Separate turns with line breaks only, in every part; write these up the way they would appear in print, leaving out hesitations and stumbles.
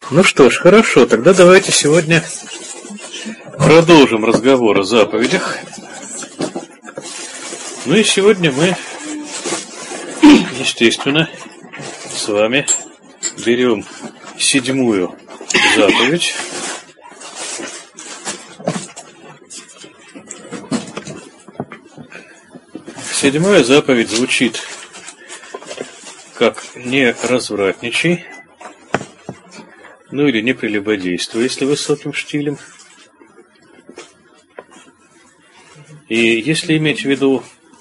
Ну что ж, хорошо, тогда давайте сегодня продолжим разговор о заповедях. Ну и сегодня мы, естественно, с вами берем 7-ю заповедь. Седьмая заповедь звучит как «не развратничай», ну или «не прелюбодействуй», если высоким штилем. И если иметь в виду,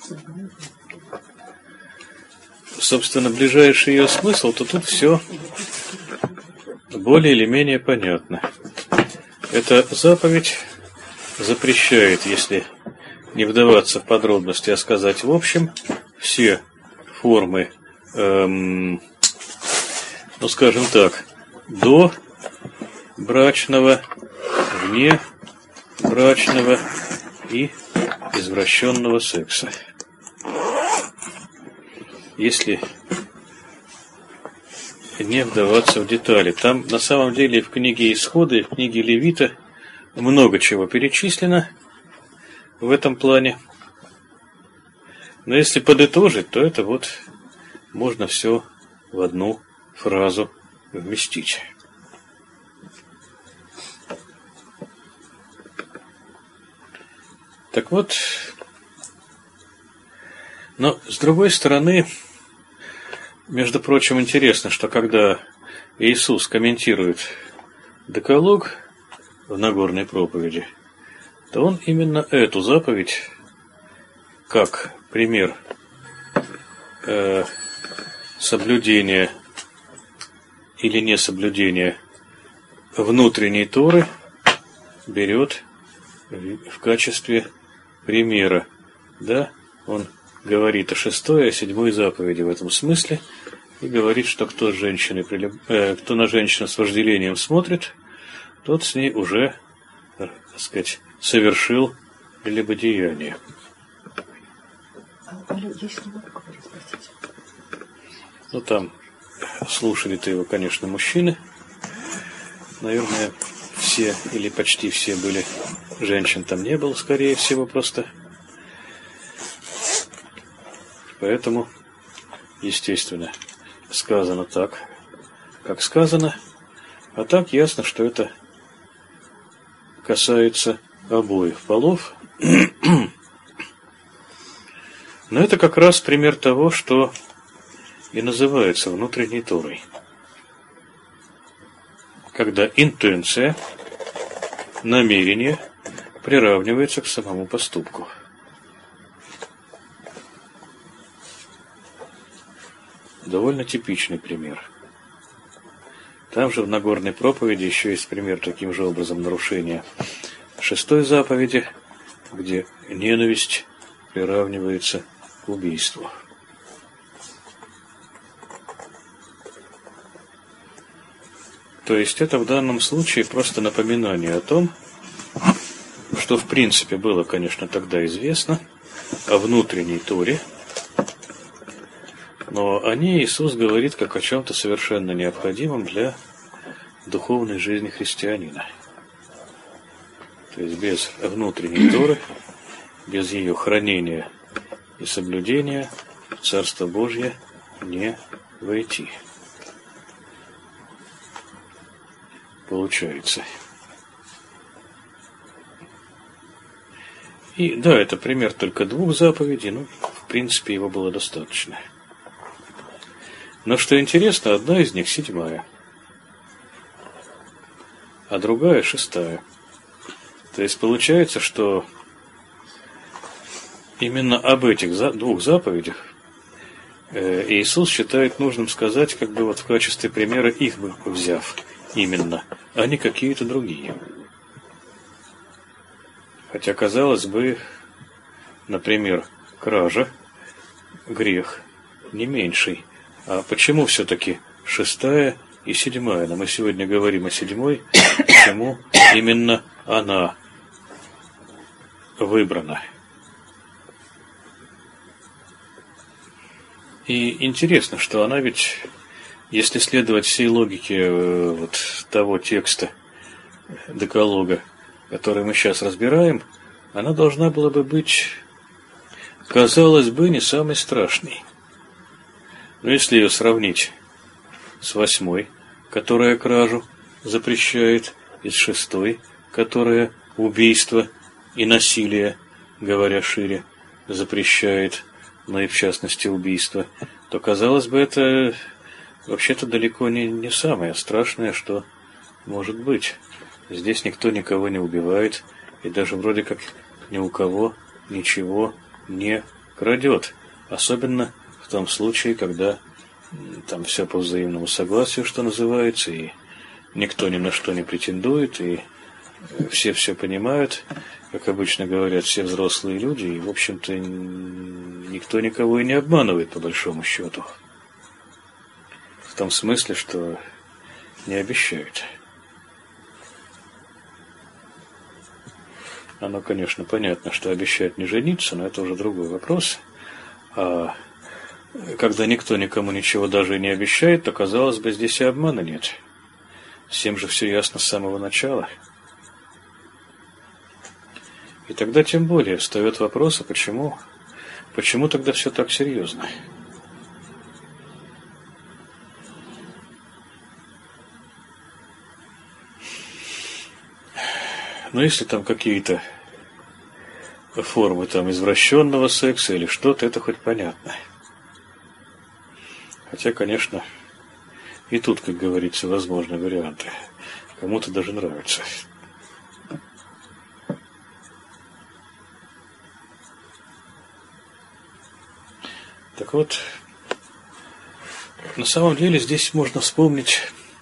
собственно, ближайший ее смысл, то тут все более или менее понятно. Эта заповедь запрещает, если не вдаваться в подробности, а сказать в общем, все формы, ну скажем так, до брачного, вне брачного и извращенного секса. Если не вдаваться в детали. Там на самом деле в книге Исхода и в книге Левита много чего перечислено в этом плане. Но если подытожить, то это вот можно все в одну фразу вместить. Так вот, но с другой стороны, между прочим, интересно, что когда Иисус комментирует Декалог в Нагорной проповеди, то он именно эту заповедь, как пример соблюдения или несоблюдения внутренней Торы, берет в качестве примера. Да, он говорит о 6-й, о 7-й заповеди в этом смысле и говорит, что кто на женщину с вожделением смотрит, тот с ней уже, так сказать, совершил прелюбодеяние. Ну, там слушали-то его, конечно, мужчины. Наверное, все или почти все были. Женщин там не было, скорее всего, просто. Поэтому, естественно, сказано так, как сказано. А так ясно, что это касается обоих полов. Но это как раз пример того, что и называется внутренней Торой. Когда интенция, намерение приравнивается к самому поступку. Довольно типичный пример. Там же в Нагорной проповеди еще есть пример таким же образом нарушения 6-й заповеди, где ненависть приравнивается к убийству. То есть это в данном случае просто напоминание о том, что в принципе было, конечно, тогда известно о внутренней Торе, но о ней Иисус говорит как о чем-то совершенно необходимом для духовной жизни христианина. То есть без внутренней Торы, без ее хранения и соблюдения в Царство Божье не войти. Получается. И да, это пример только 2 заповедей, но в принципе его было достаточно. Но что интересно, одна из них 7-я, а другая 6-я. То есть получается, что именно об этих 2 заповедях Иисус считает нужным сказать, как бы вот в качестве примера их бы взяв именно, а не какие-то другие. Хотя, казалось бы, например, кража, грех не меньший. А почему все-таки 6-я и 7-я? Но мы сегодня говорим о 7-й, почему именно она выбрана. И интересно, что она ведь Если следовать всей логике вот того текста Декалога, который мы сейчас разбираем, она должна была бы быть, казалось бы, не самой страшной. Но если ее сравнить с 8, которая кражу запрещает, и с 6, которая убийство и насилие, говоря шире, запрещает, но и в частности убийство, то, казалось бы, это вообще-то далеко не самое страшное, что может быть. Здесь никто никого не убивает, и даже вроде как ни у кого ничего не крадет. Особенно в том случае, когда там все по взаимному согласию, что называется, и никто ни на что не претендует, и все понимают, как обычно говорят все взрослые люди, и, в общем-то, никто никого и не обманывает, по большому счету. В том смысле, что не обещают. Оно, конечно, понятно, что обещать не жениться, но это уже другой вопрос. А когда никто никому ничего даже и не обещает, то, казалось бы, здесь и обмана нет. Всем же все ясно с самого начала. И тогда тем более встает вопрос, а почему тогда все так серьезно? Но если там какие-то формы там извращенного секса или что-то, это хоть понятно. Хотя, конечно, и тут, как говорится, возможны варианты. Кому-то даже нравится. Так вот, на самом деле здесь можно вспомнить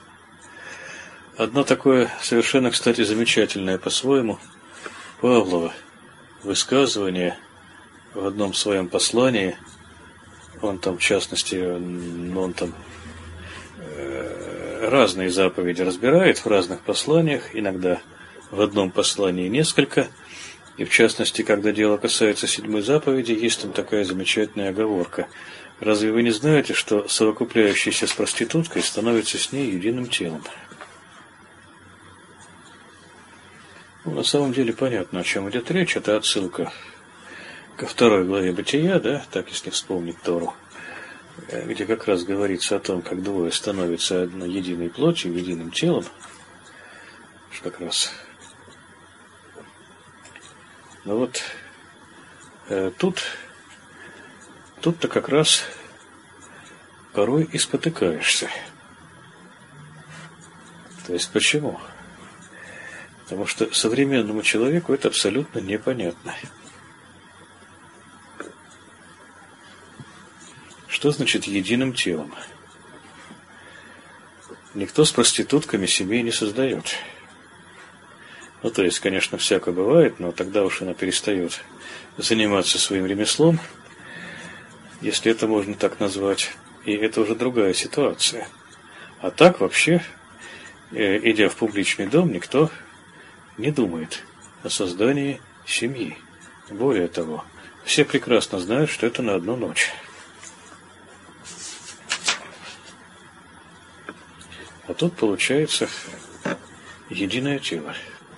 одно такое совершенно, кстати, замечательное по-своему Павлова высказывание в одном своем послании. Он там, в частности, он там разные заповеди разбирает в разных посланиях, иногда в одном послании несколько. И в частности, когда дело касается 7 заповеди, есть там такая замечательная оговорка. Разве вы не знаете, что совокупляющийся с проституткой становится с ней единым телом? Ну, на самом деле понятно, о чем идет речь. Это отсылка ко 2 главе Бытия, да, так если вспомнить Тору, где как раз говорится о том, как двое становятся одной единой плотью, единым телом. Что как раз. Но вот тут-то как раз порой и спотыкаешься. То есть почему? Потому что современному человеку это абсолютно непонятно. Что значит единым телом? Никто с проститутками семей не создает. Ну, то есть, конечно, всякое бывает, но тогда уж она перестает заниматься своим ремеслом, если это можно так назвать. И это уже другая ситуация. А так вообще, идя в публичный дом, никто не думает о создании семьи. Более того, все прекрасно знают, что это на одну ночь. А тут получается единое тело.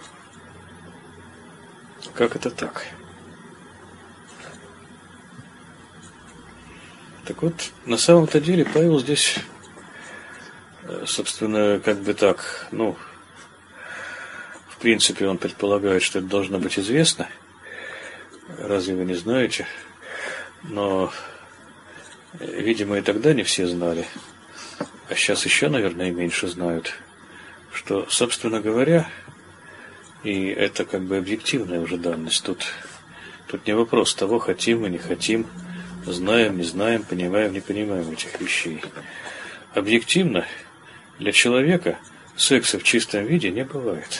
Как это так? Так вот, на самом-то деле Павел здесь, собственно, как бы так, ну, в принципе, он предполагает, что это должно быть известно. Разве вы не знаете? Но, видимо, и тогда не все знали, а сейчас еще, наверное, меньше знают, что, собственно говоря, и это как бы объективная уже данность. Тут не вопрос того, хотим мы, не хотим, знаем, не знаем, понимаем, не понимаем этих вещей. Объективно для человека секса в чистом виде не бывает.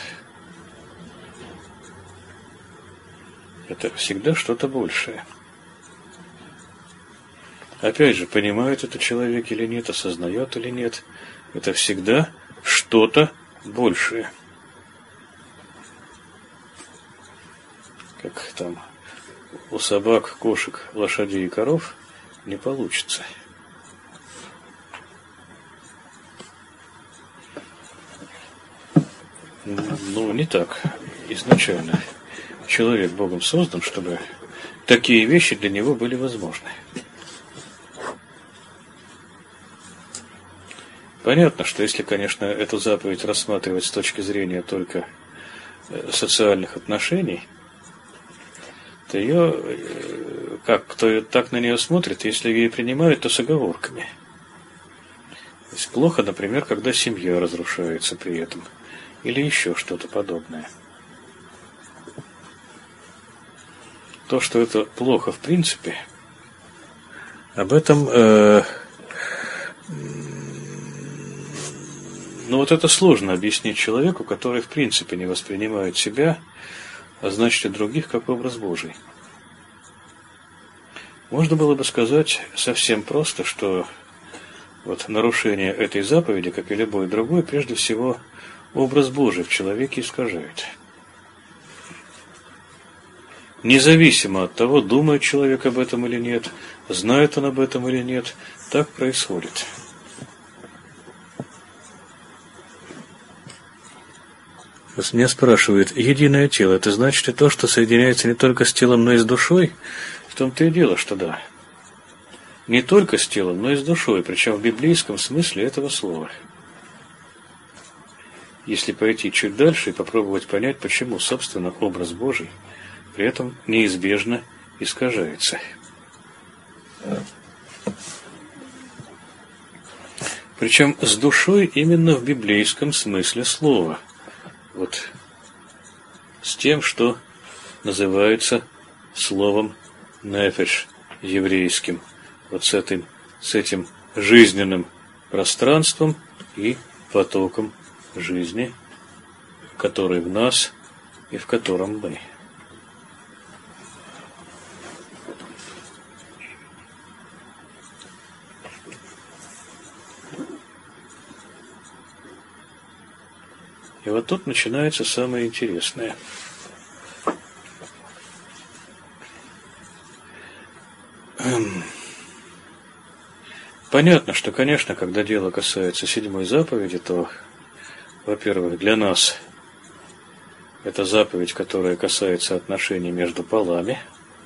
Это всегда что-то большее. Опять же, понимает это человек или нет, осознает или нет, это всегда что-то большее. Как там у собак, кошек, лошадей и коров не получится. Ну, не так. Изначально человек Богом создан, чтобы такие вещи для него были возможны. Понятно, что если, конечно, эту заповедь рассматривать с точки зрения только социальных отношений, то ее, кто так на нее смотрит, если ее принимают, то с оговорками. То есть плохо, например, когда семья разрушается при этом, или еще что-то подобное. То, что это плохо в принципе, об этом, вот это сложно объяснить человеку, который в принципе не воспринимает себя, а значит и других, как образ Божий. Можно было бы сказать совсем просто, что вот нарушение этой заповеди, как и любой другой, прежде всего образ Божий в человеке искажает. Независимо от того, думает человек об этом или нет, знает он об этом или нет, так происходит. Меня спрашивают, единое тело, это значит и то, что соединяется не только с телом, но и с душой? В том-то и дело, что да. Не только с телом, но и с душой, причем в библейском смысле этого слова. Если пойти чуть дальше и попробовать понять, почему, собственно, образ Божий при этом неизбежно искажается. Причем с душой именно в библейском смысле слова. Вот с тем, что называется словом «нефеш» еврейским. Вот с этим жизненным пространством и потоком жизни, который в нас и в котором мы. И вот тут начинается самое интересное. Понятно, что, конечно, когда дело касается 7-й заповеди, то, во-первых, для нас это заповедь, которая касается отношений между полами,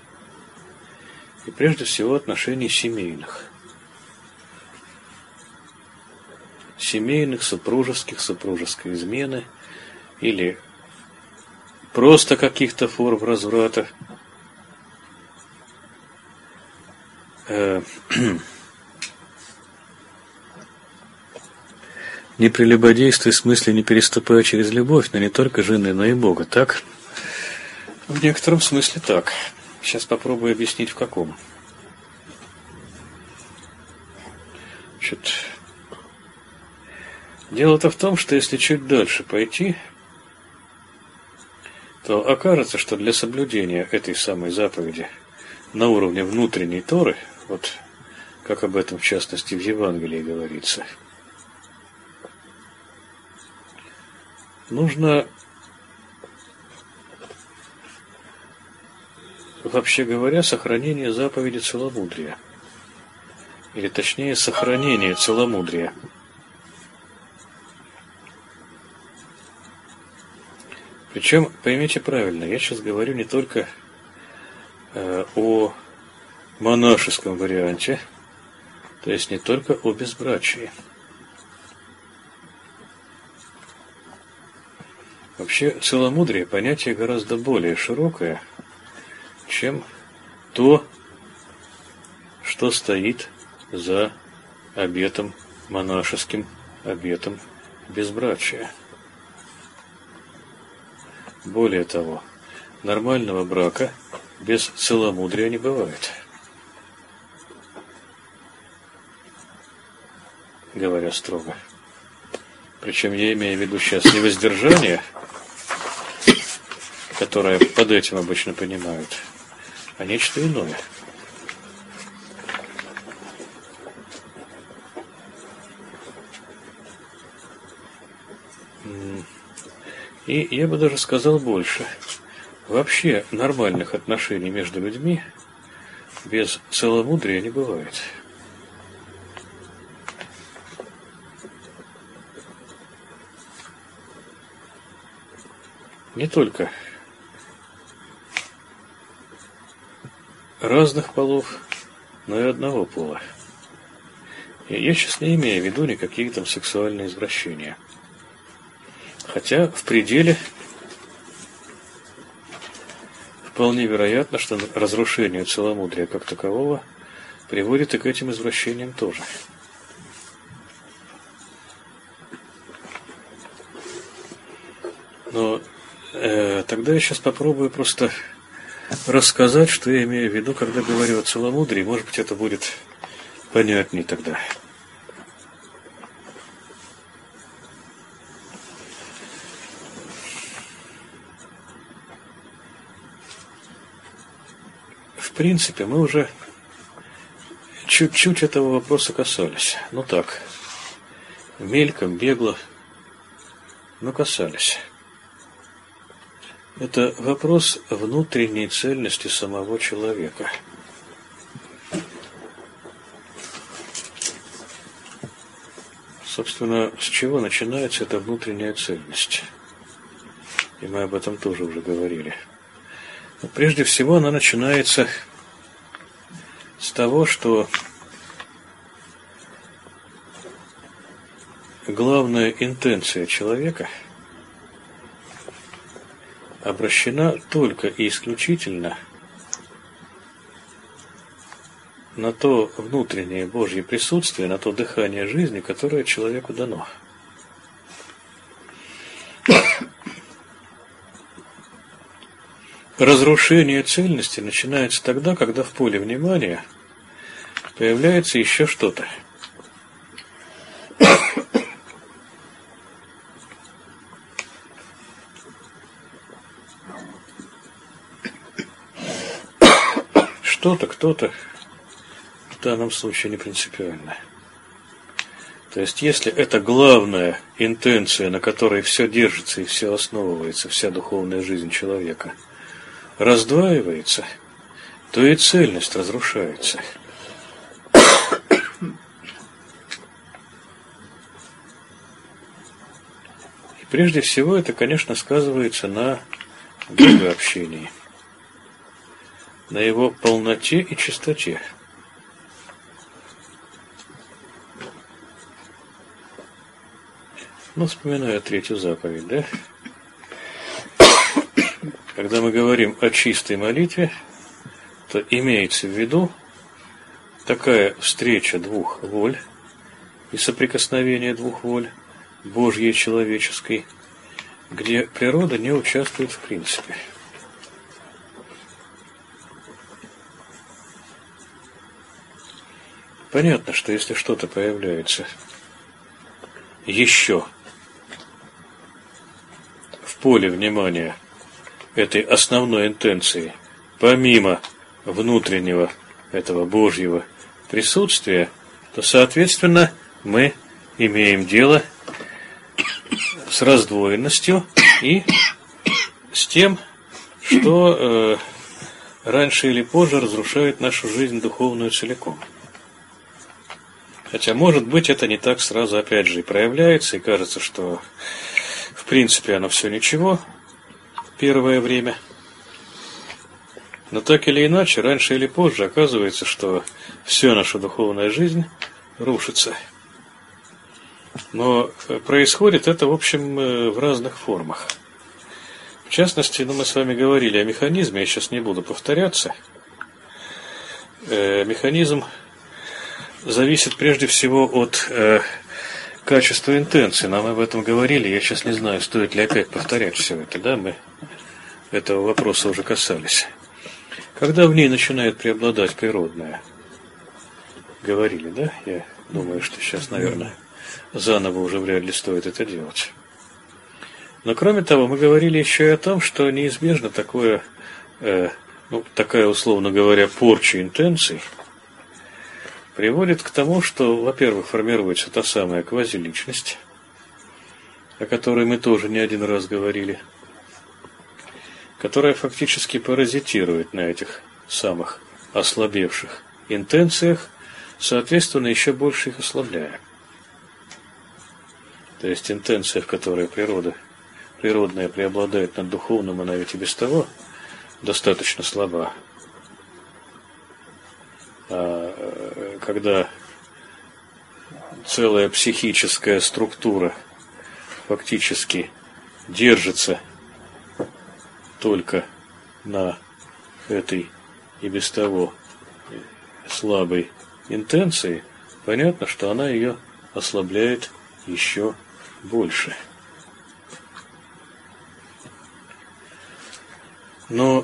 и прежде всего отношений семейных. Семейных, супружеских, супружеской измены или просто каких-то форм разврата. Не прелюбодействуй, в смысле не переступая через любовь, но не только жены, но и Бога, так? В некотором смысле так. Сейчас попробую объяснить, в каком. Значит, дело-то в том, что если чуть дальше пойти, то окажется, что для соблюдения этой самой заповеди на уровне внутренней Торы, вот как об этом в частности в Евангелии говорится, нужно, вообще говоря, сохранение заповеди целомудрия. Или точнее, сохранение целомудрия. Причем, поймите правильно, я сейчас говорю не только о монашеском варианте, то есть не только о безбрачии. Вообще, целомудрие – понятие гораздо более широкое, чем то, что стоит за обетом монашеским, обетом безбрачия. Более того, нормального брака без целомудрия не бывает. Говоря строго. Причем я имею в виду сейчас не воздержание, которое под этим обычно понимают, а нечто иное. И я бы даже сказал больше. Вообще нормальных отношений между людьми без целомудрия не бывает. не только разных полов, но и одного пола. И я сейчас не имею в виду никакие там сексуальные извращения. Хотя в пределе вполне вероятно, что разрушение целомудрия как такового приводит и к этим извращениям тоже. Но тогда я сейчас попробую просто рассказать, что я имею в виду, когда говорю о целомудрии. Может быть, это будет понятнее тогда. В принципе, мы уже чуть-чуть этого вопроса касались. Ну так, мельком, бегло, но касались. Это вопрос внутренней цельности самого человека. Собственно, с чего начинается эта внутренняя цельность? И мы об этом тоже уже говорили. Но прежде всего она начинается с того, что главная интенция человека обращена только и исключительно на то внутреннее Божье присутствие, на то дыхание жизни, которое человеку дано. Разрушение цельности начинается тогда, когда в поле внимания появляется еще что-то. Что-то, кто-то, в данном случае не принципиально. То есть, если это главная интенция, на которой все держится и все основывается, вся духовная жизнь человека, раздваивается, то и цельность разрушается. И прежде всего это, конечно, сказывается на богообщении, на его полноте и чистоте. Ну, вспоминаю третью заповедь, да? Когда мы говорим о чистой молитве, то имеется в виду такая встреча двух воль и соприкосновение двух воль, Божьей и человеческой, где природа не участвует в принципе. Понятно, что если что-то появляется еще в поле внимания этой основной интенции, помимо внутреннего этого Божьего присутствия, то, соответственно, мы имеем дело с раздвоенностью и с тем, что раньше или позже разрушает нашу жизнь духовную целиком. Хотя, может быть, это не так сразу, опять же, и проявляется, и кажется, что, в принципе, оно все ничего, первое время. Но так или иначе, раньше или позже оказывается, что вся наша духовная жизнь рушится. Но происходит это, в общем, в разных формах. В частности, мы с вами говорили о механизме, я сейчас не буду повторяться. Механизм зависит прежде всего от качества интенции. Нам об этом говорили. Я сейчас не знаю, стоит ли опять повторять все это. Да, мы этого вопроса уже касались. Когда в ней начинает преобладать природное? Говорили, да? Я думаю, что сейчас, наверное, заново уже вряд ли стоит это делать. Но кроме того, мы говорили еще и о том, что неизбежно такая, условно говоря, порча интенций приводит к тому, что, во-первых, формируется та самая квазиличность, о которой мы тоже не один раз говорили, которая фактически паразитирует на этих самых ослабевших интенциях, соответственно, еще больше их ослабляя. То есть интенция, в которой природа природная преобладает над духовным, она ведь и без того достаточно слаба. А когда целая психическая структура фактически держится только на этой и без того слабой интенции, понятно, что она ее ослабляет еще больше. Но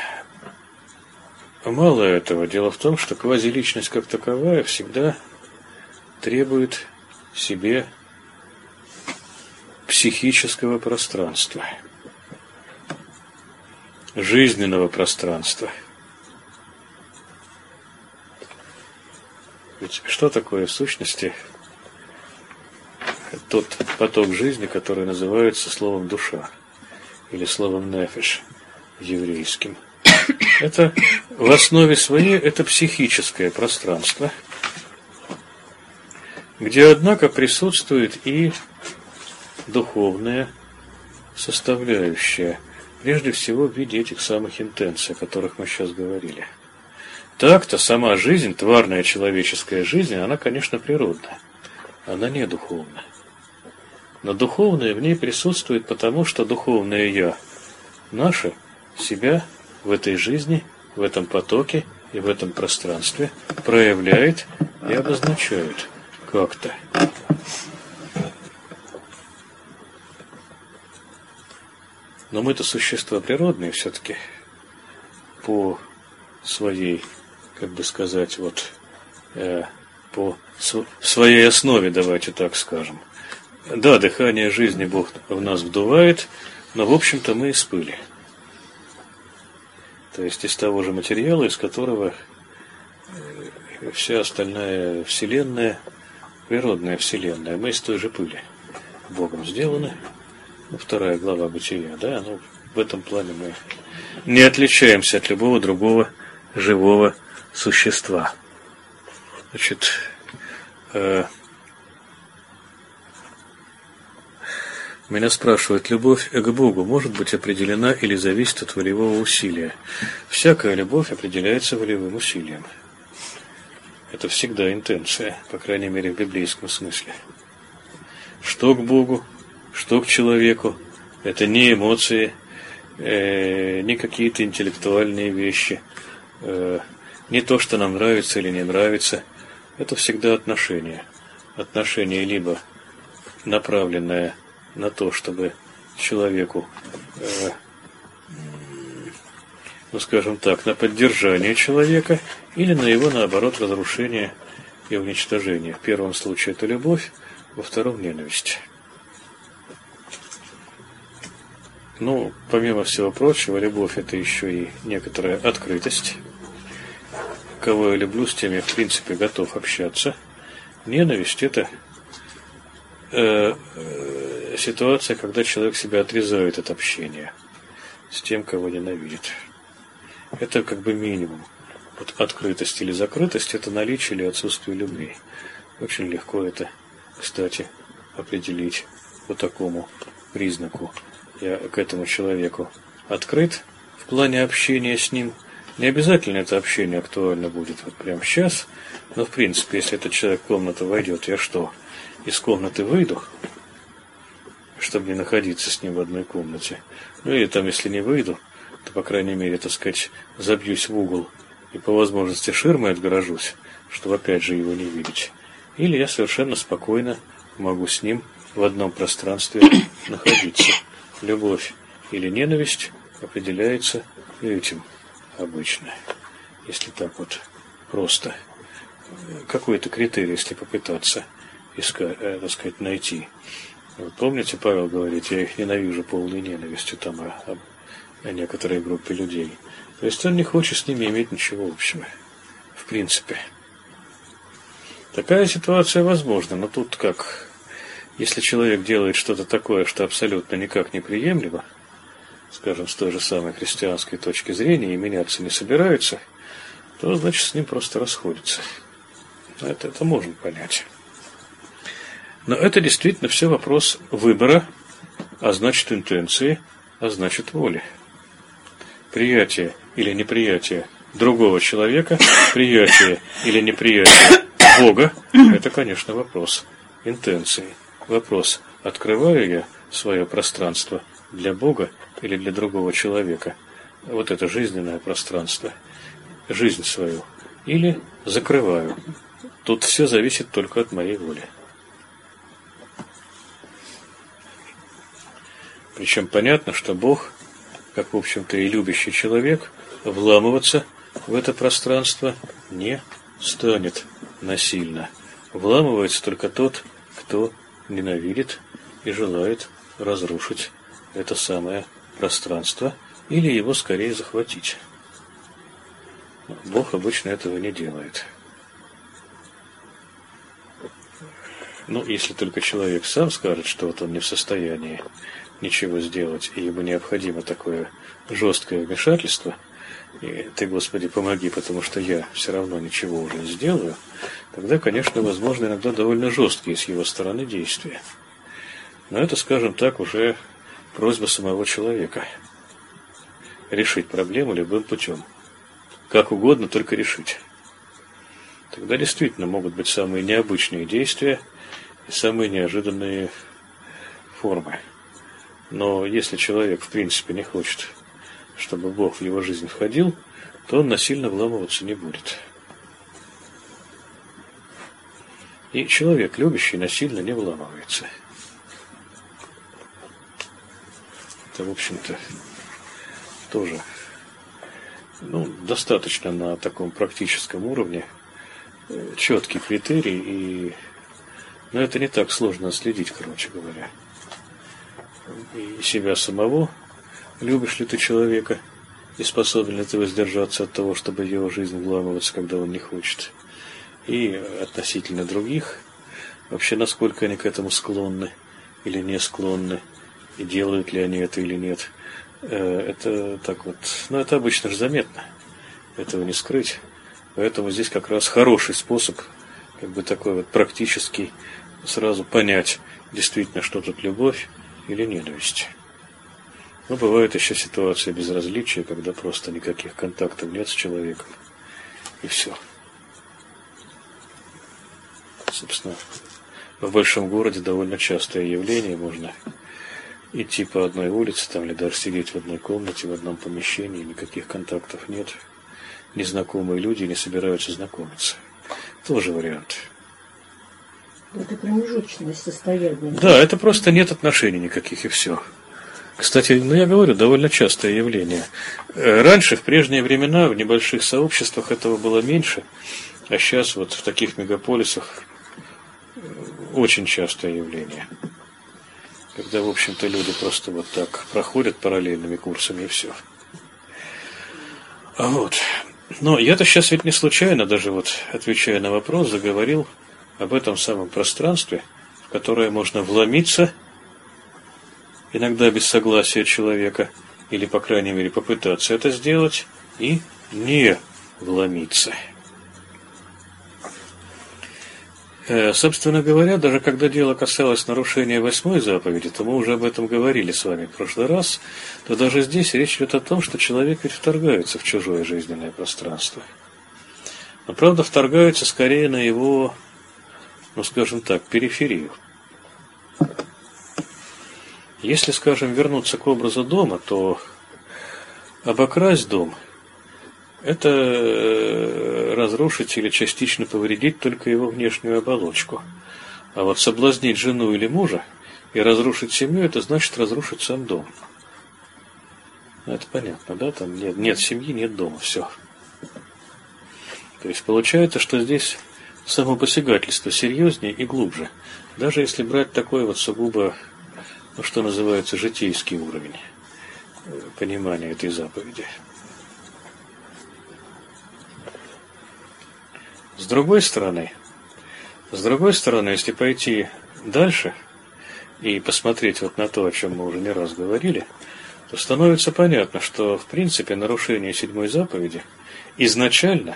мало этого. Дело в том, что квазиличность как таковая всегда требует себе психического пространства, жизненного пространства. Ведь что такое в сущности тот поток жизни, который называется словом душа или словом нефеш еврейским? Это в основе своей это психическое пространство, где, однако, присутствует и духовная составляющая, прежде всего в виде этих самых интенций, о которых мы сейчас говорили. Так-то сама жизнь, тварная человеческая жизнь, она, конечно, природная, она не духовная. Но духовное в ней присутствует потому, что духовное «я» наше себя в этой жизни, в этом потоке и в этом пространстве проявляет и обозначает как-то. Но мы-то существа природные все-таки по своей, как бы сказать, по своей основе, давайте так скажем. Да, дыхание жизни Бог в нас вдувает, но, в общем-то, мы из пыли. То есть из того же материала, из которого вся остальная Вселенная, природная Вселенная, мы из той же пыли Богом сделаны. 2 глава Бытия, да, ну, в этом плане мы не отличаемся от любого другого живого существа. Значит, меня спрашивают, любовь к Богу может быть определена или зависит от волевого усилия? Всякая любовь определяется волевым усилием. Это всегда интенция, по крайней мере в библейском смысле. Что к Богу, что к человеку, это не эмоции, не какие-то интеллектуальные вещи, не то, что нам нравится или не нравится. Это всегда отношение. Отношение либо направленное на то, чтобы человеку, ну скажем так, на поддержание человека, или на его, наоборот, разрушение и уничтожение. В первом случае это любовь, во втором ненависть. Ну, помимо всего прочего, любовь это еще и некоторая открытость. Кого я люблю, с тем я, в принципе, готов общаться. Ненависть это ситуация, когда человек себя отрезает от общения с тем, кого ненавидит. Это как бы минимум. Вот открытость или закрытость это наличие или отсутствие любви. Очень легко это, кстати, определить по такому признаку. Я к этому человеку открыт в плане общения с ним. Не обязательно это общение актуально будет вот прямо сейчас, но в принципе, если этот человек в комнату войдет, я что, из комнаты выйду, чтобы не находиться с ним в одной комнате? Ну или там, если не выйду, то, по крайней мере, так сказать, забьюсь в угол и по возможности ширмой отгорожусь, чтобы опять же его не видеть. Или я совершенно спокойно могу с ним в одном пространстве находиться. Любовь или ненависть определяется этим обычно. Если так вот просто. Какой-то критерий, если попытаться искать, так сказать, найти. Вот помните, Павел говорит, я их ненавижу полной ненавистью там о некоторой группе людей. То есть он не хочет с ними иметь ничего общего. В принципе. Такая ситуация возможна, но тут как... Если человек делает что-то такое, что абсолютно никак не приемлемо, скажем, с той же самой христианской точки зрения, и меняться не собирается, то, значит, с ним просто расходится. Это можно понять. Но это действительно все вопрос выбора а значит интенции, а значит воли. Приятие или неприятие другого человека, приятие или неприятие Бога – это, конечно, вопрос интенции. Вопрос, открываю я свое пространство для Бога или для другого человека, вот это жизненное пространство, жизнь свою, или закрываю. Тут все зависит только от моей воли. Причем понятно, что Бог, как, в общем-то, и любящий человек, вламываться в это пространство не станет насильно. Вламывается только тот, кто ненавидит и желает разрушить это самое пространство или его скорее захватить. Бог обычно этого не делает. Ну, если только человек сам скажет, что вот он не в состоянии ничего сделать, и ему необходимо такое жесткое вмешательство, и ты, Господи, помоги, потому что я все равно ничего уже не сделаю, тогда, конечно, возможно иногда довольно жесткие с его стороны действия. Но это, скажем так, уже просьба самого человека. Решить проблему любым путем. Как угодно, только решить. Тогда действительно могут быть самые необычные действия и самые неожиданные формы. Но если человек в принципе не хочет, чтобы Бог в его жизнь входил, то он насильно вламываться не будет. И человек, любящий, насильно не вламывается. Это, в общем-то, тоже достаточно на таком практическом уровне четкий критерий, но это не так сложно отследить, короче говоря. И себя самого, любишь ли ты человека, и способен ли ты воздержаться от того, чтобы в его жизнь вламываться, когда он не хочет. И относительно других, вообще насколько они к этому склонны или не склонны, и делают ли они это или нет. Это так вот, это обычно же заметно, этого не скрыть. Поэтому здесь как раз хороший способ, как бы такой вот практический, сразу понять, действительно, что тут любовь или ненависть. Но бывает еще ситуация безразличия, когда просто никаких контактов нет с человеком, и все. Собственно, в большом городе довольно частое явление, можно идти по одной улице, там, или даже сидеть в одной комнате, в одном помещении, никаких контактов нет, незнакомые люди не собираются знакомиться. Тоже вариант.
Это промежуточное состояние.
Да, это просто нет отношений никаких, и все. Кстати, я говорю, довольно частое явление. Раньше, в прежние времена, в небольших сообществах этого было меньше, а сейчас вот в таких мегаполисах очень частое явление. Когда, в общем-то, люди просто вот так проходят параллельными курсами, и все. Вот. Но я-то сейчас ведь не случайно, даже вот отвечая на вопрос, заговорил об этом самом пространстве, в которое можно вломиться, иногда без согласия человека, или, по крайней мере, попытаться это сделать, и не вломиться. Собственно говоря, даже когда дело касалось нарушения 8-й заповеди, то мы уже об этом говорили с вами в прошлый раз, то даже здесь речь идет о том, что человек ведь вторгается в чужое жизненное пространство. Но, правда, вторгается скорее на его, скажем так, периферию. Если, скажем, вернуться к образу дома, то обокрасть дом – это разрушить или частично повредить только его внешнюю оболочку. А вот соблазнить жену или мужа и разрушить семью – это значит разрушить сам дом. Это понятно, да? Там нет семьи, нет дома, все. То есть получается, что здесь само посягательство серьезнее и глубже. Даже если брать такой вот сугубо, что называется, житейский уровень понимания этой заповеди. С другой стороны, если пойти дальше и посмотреть вот на то, о чем мы уже не раз говорили, то становится понятно, что в принципе нарушение 7-й заповеди изначально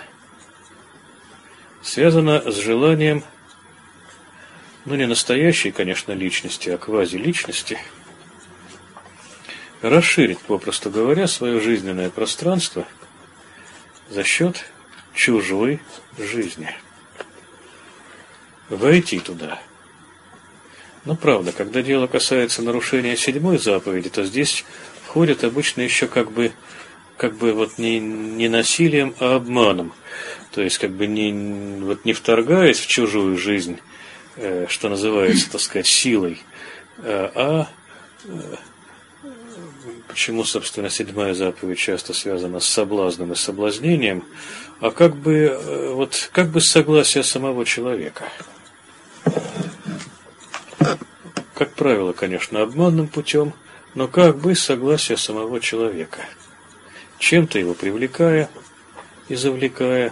связано с желанием, не настоящей, конечно, личности, а квазиличности расширить, попросту говоря, свое жизненное пространство за счет чужой жизни. Войти туда. Но правда, когда дело касается нарушения 7-й заповеди, то здесь входит обычно еще как бы вот не насилием, а обманом. То есть как бы не вторгаясь в чужую жизнь, что называется, так сказать, силой, почему, собственно, 7-я заповедь часто связана с соблазном и соблазнением, а как бы с согласия самого человека. Как правило, конечно, обманным путем, но как бы с согласия самого человека. Чем-то его привлекая и завлекая,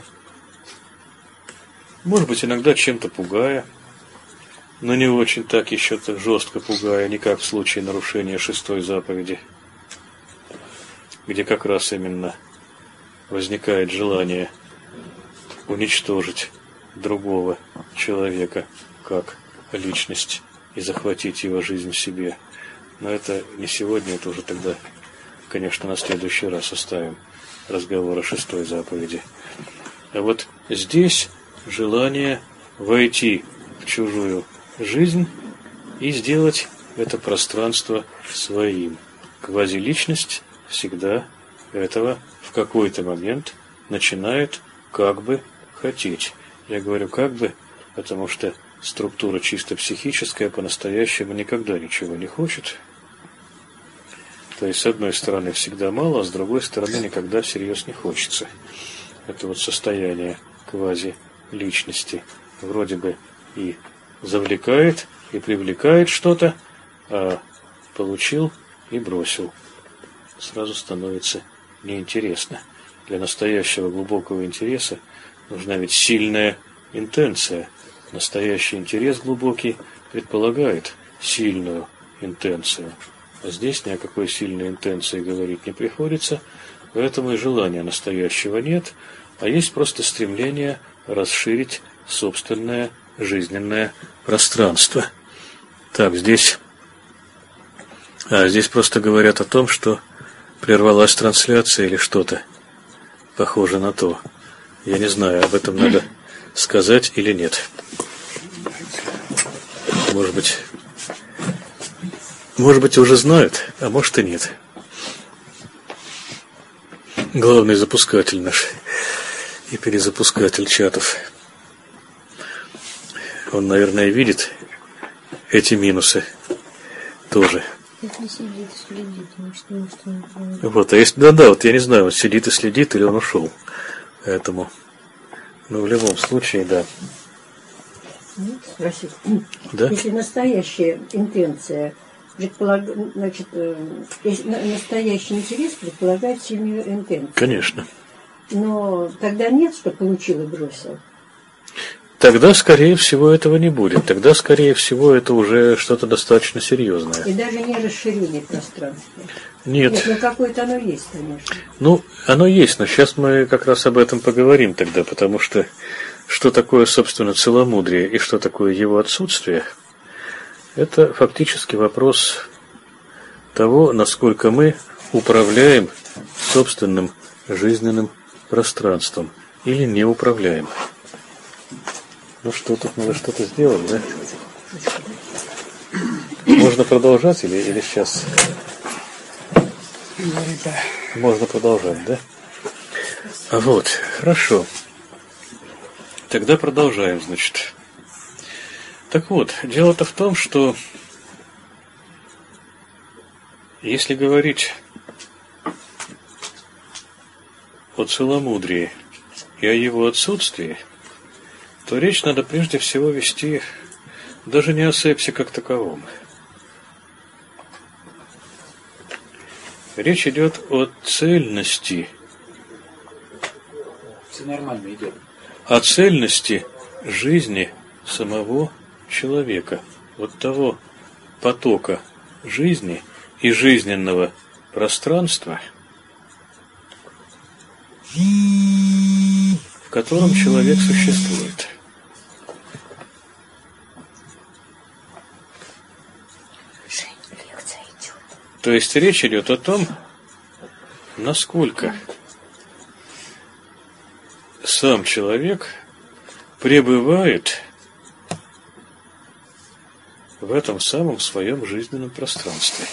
может быть, иногда чем-то пугая, но не очень так еще так жестко пугая, не как в случае нарушения 6-й заповеди, где как раз именно возникает желание уничтожить другого человека как личность и захватить его жизнь в себе. Но это не сегодня, это уже тогда, конечно, на следующий раз оставим разговор о 6-й заповеди. А вот здесь желание войти в чужую жизнь и сделать это пространство своим. Квазиличность всегда этого в какой-то момент начинает как бы хотеть. Я говорю как бы, потому что структура чисто психическая по-настоящему никогда ничего не хочет. То есть, с одной стороны, всегда мало, а с другой стороны, никогда всерьез не хочется. Это вот состояние квази-личности. Вроде бы и завлекает, и привлекает что-то, а получил и бросил. Сразу становится неинтересно. Для настоящего глубокого интереса нужна ведь сильная интенция. Настоящий интерес глубокий предполагает сильную интенцию. А здесь ни о какой сильной интенции говорить не приходится, поэтому и желания настоящего нет, а есть просто стремление расширить собственное жизненное пространство. Так, здесь просто говорят о том, что прервалась трансляция или что-то похоже на то. Я не знаю, об этом надо сказать или нет. Может быть, уже знают, а может и нет. Главный запускатель наш и перезапускатель чатов. Он, наверное, видит эти минусы тоже.
Если сидит и следит, может, не понимает.
Вот, а если, да, вот я не знаю, он сидит и следит или он ушел. Поэтому, в любом случае, да.
Спросить.
Да?
Если настоящая интенция значит, настоящий интерес предполагает сильную интенцию.
Конечно.
Но тогда нет, что получил и бросил.
Тогда, скорее всего, этого не будет. Тогда, скорее всего, это уже что-то достаточно серьезное.
И даже не расширение пространства.
Нет.
Нет, какое-то оно есть, конечно.
Оно есть, но сейчас мы как раз об этом поговорим тогда, потому что такое, собственно, целомудрие и что такое его отсутствие, это фактически вопрос того, насколько мы управляем собственным жизненным пространством или не управляем. Что тут надо что-то сделать, да? Можно продолжать или сейчас? Можно продолжать, да? Вот, хорошо. Тогда продолжаем, значит. Так вот, дело-то в том, что если говорить о целомудрии и о его отсутствии, то речь надо прежде всего вести даже не о сексе как таковом. Речь идет о цельности.
Все нормально идет.
О цельности жизни самого человека. Вот того потока жизни и жизненного пространства, в котором человек существует. То есть речь идет о том, насколько сам человек пребывает в этом самом своем жизненном пространстве.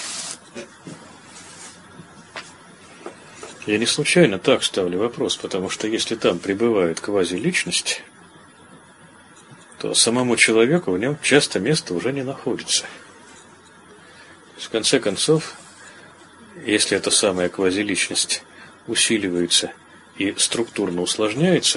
Я не случайно так ставлю вопрос, потому что если там пребывает квазиличность, то самому человеку в нем часто места уже не находится. В конце концов, если эта самая квазиличность усиливается и структурно усложняется,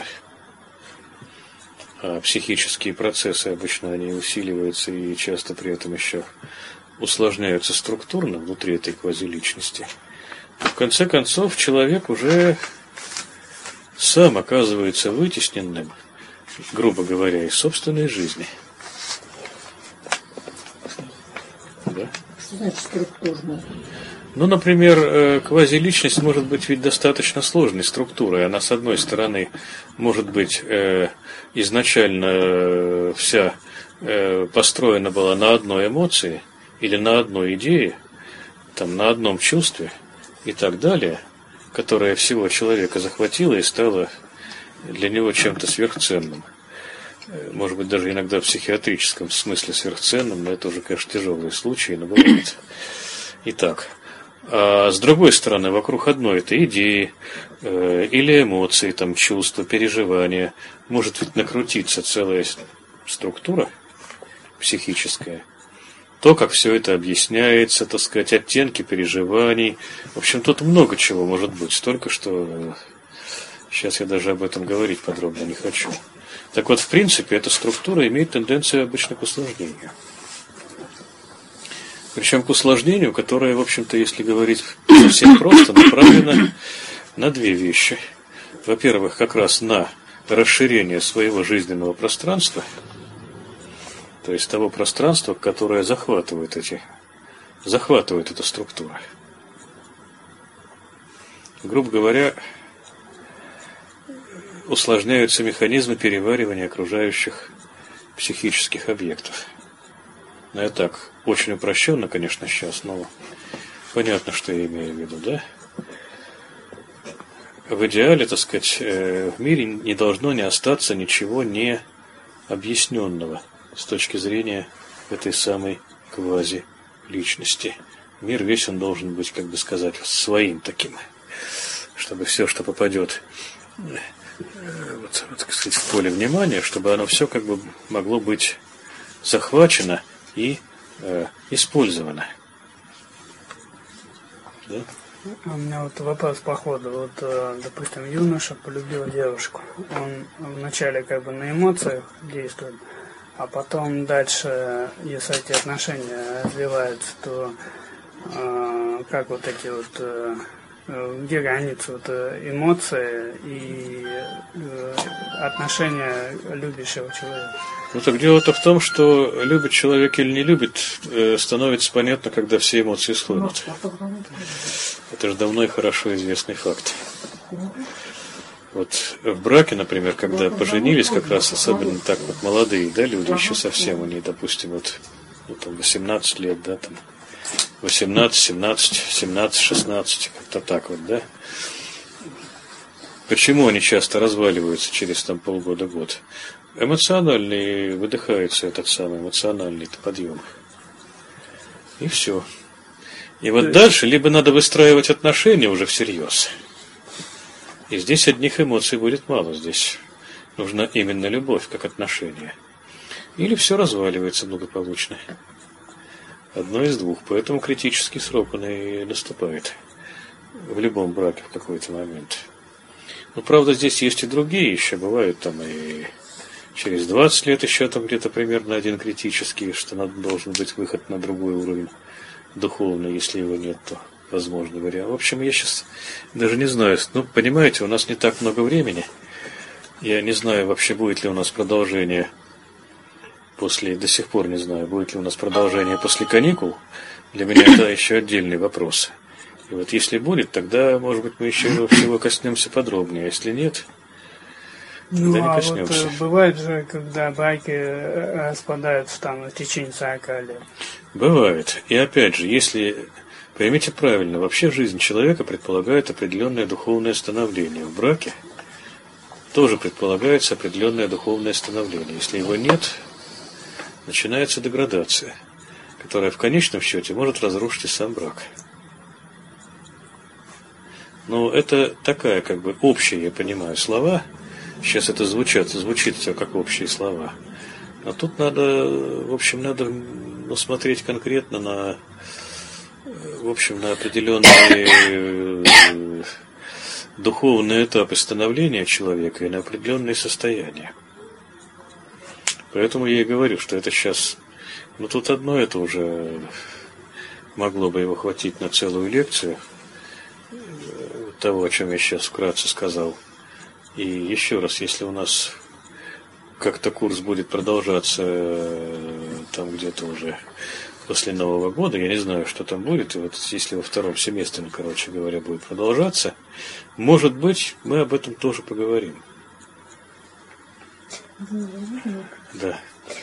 а психические процессы обычно они усиливаются и часто при этом еще усложняются структурно внутри этой квазиличности, в конце концов, человек уже сам оказывается вытесненным, грубо говоря, из собственной жизни. Да?
Что значит структурно?
Ну, например, квазиличность может быть ведь достаточно сложной структурой. Она, с одной стороны, может быть изначально вся построена была на одной эмоции или на одной идее, там, на одном чувстве и так далее, которое всего человека захватило и стало для него чем-то сверхценным. Может быть, даже иногда в психиатрическом смысле сверхценным, но это уже, конечно, тяжелые случаи, но бывает. Итак, а с другой стороны, вокруг одной этой идеи или эмоции, там, чувства, переживания, может ведь накрутиться целая структура психическая. То, как все это объясняется, так сказать, оттенки переживаний. В общем, тут много чего может быть. Столько, что сейчас я даже об этом говорить подробно не хочу. Так вот, в принципе, эта структура имеет тенденцию обычно к усложнению. Причем к усложнению, которое, в общем-то, если говорить совсем просто, направлено на две вещи. Во-первых, как раз на расширение своего жизненного пространства, то есть того пространства, которое захватывает эта структура. Грубо говоря, усложняются механизмы переваривания окружающих психических объектов. Ну, я так, очень упрощенно, конечно, сейчас, но понятно, что я имею в виду, да? В идеале, так сказать, в мире не должно не остаться ничего не объясненного с точки зрения этой самой квази-личности. Мир весь он должен быть, как бы сказать, своим таким, чтобы все, что попадет так сказать, в поле внимания, чтобы оно все как бы могло быть захвачено и использовано. Да?
У меня вот вопрос по ходу. Вот, допустим, юноша полюбил девушку. Он вначале как бы на эмоциях действует, а потом дальше, если эти отношения развиваются, то как вот эти вот, где границы вот, эмоции и отношения любящего человека?
Ну так дело-то в том, что любит человек или не любит, становится понятно, когда все эмоции схлынут. Это же давно и хорошо известный факт. Вот в браке, например, когда поженились, как раз особенно так вот молодые, да, люди еще совсем, они, допустим, вот там 18 лет, да, там 18, 17, 17, 16, как-то так вот, да. Почему они часто разваливаются через там полгода-год? Эмоциональный, выдыхается этот самый эмоциональный подъем. И все. И вот дальше либо надо выстраивать отношения уже всерьез. И здесь одних эмоций будет мало. Здесь нужна именно любовь, как отношение. Или все разваливается благополучно. Одно из двух. Поэтому критический срок он и наступает. В любом браке в какой-то момент. Но правда здесь есть и другие еще. Бывают там и через 20 лет еще там где-то примерно один критический, что должен быть выход на другой уровень духовный. Если его нет, то возможно говоря. В общем, я сейчас даже не знаю. Ну, понимаете, у нас не так много времени. Я не знаю вообще, будет ли у нас продолжение до сих пор не знаю, будет ли у нас продолжение после каникул. Для меня это еще отдельный вопрос. И вот если будет, тогда, может быть, мы еще всего коснемся подробнее. А если нет, тогда не коснемся.
Вот бывает же, когда браки распадаются там в течение 40 лет.
Бывает. И опять же, если Поймите правильно, вообще жизнь человека предполагает определенное духовное становление. В браке тоже предполагается определенное духовное становление. Если его нет, начинается деградация, которая в конечном счете может разрушить и сам брак. Но это такая, как бы, общие, я понимаю, слова. Сейчас это звучит все как общие слова. Но тут надо, в общем, смотреть конкретно на, в общем, на определенные духовные этапы становления человека и на определенные состояния. Поэтому я и говорю, что это сейчас, тут одно это уже могло бы его хватить на целую лекцию того, о чем я сейчас вкратце сказал. И еще раз, если у нас как-то курс будет продолжаться там где-то уже после Нового года, я не знаю, что там будет, и вот если во втором семестре, короче говоря, будет продолжаться, может быть, мы об этом тоже поговорим. Да.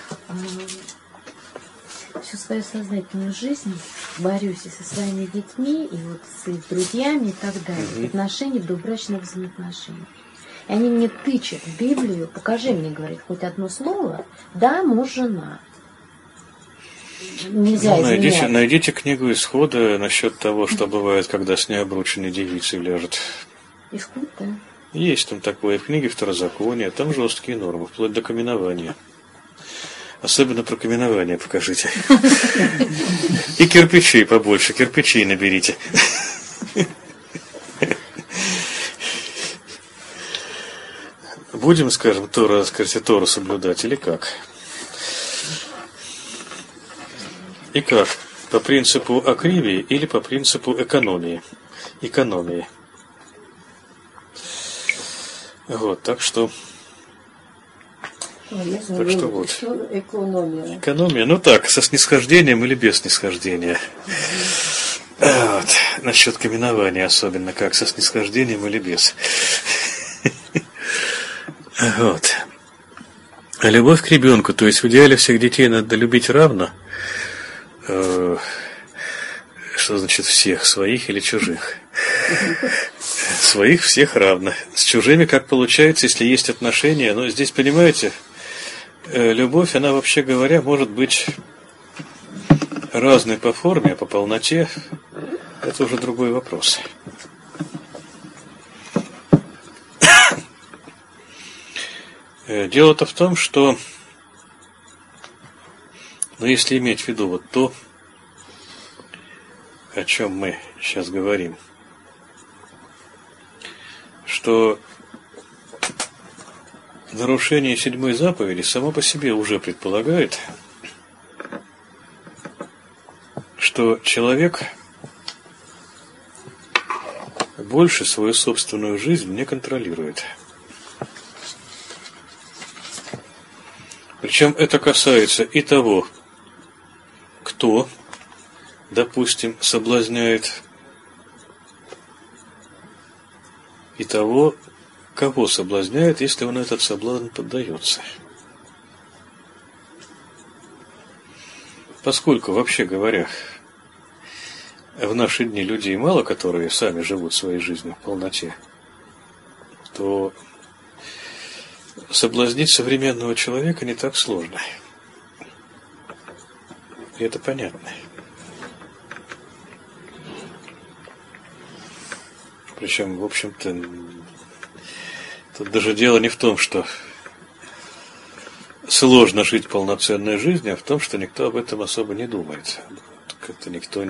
Всю свою сознательную жизнь борюсь и со своими детьми, и вот с их друзьями и так далее, в отношении добрачных взаимоотношений. И они мне тычут в Библию, покажи мне, говорит, хоть одно слово, да, муж, жена. Нельзя изменять.
Найдите книгу Исхода насчет того, что бывает, когда с необрученной девицей ляжет.
Исход, да.
Есть там такое в книге Второзакония, там жесткие нормы, вплоть до каменования. Особенно про каменование покажите. И кирпичей побольше, кирпичей наберите. Будем, скажем, Тору соблюдать или как? И как? По принципу акривии или по принципу экономии? Экономии. Вот, так что вот.
Что экономия?
Экономия, так, со снисхождением или без снисхождения. Вот. Насчет каменования особенно, как со снисхождением или без. Вот. А любовь к ребенку, то есть в идеале всех детей надо любить равно. Что значит всех, своих или чужих? Своих всех равно. С чужими как получается, если есть отношения. Но здесь, понимаете, любовь, она, вообще говоря, может быть разной по форме, а по полноте это уже другой вопрос. Дело-то в том, что, если иметь в виду вот то, о чем мы сейчас говорим, что нарушение 7-й заповеди само по себе уже предполагает, что человек больше свою собственную жизнь не контролирует. Причем это касается и того, кто, допустим, соблазняет, и того, кого соблазняет, если он этот соблазн поддается. Поскольку, вообще говоря, в наши дни людей мало, которые сами живут своей жизнью в полноте, то соблазнить современного человека не так сложно. И это понятно. Причем, в общем-то, тут даже дело не в том, что сложно жить полноценной жизнью, а в том, что никто об этом особо не думает. Как-то никто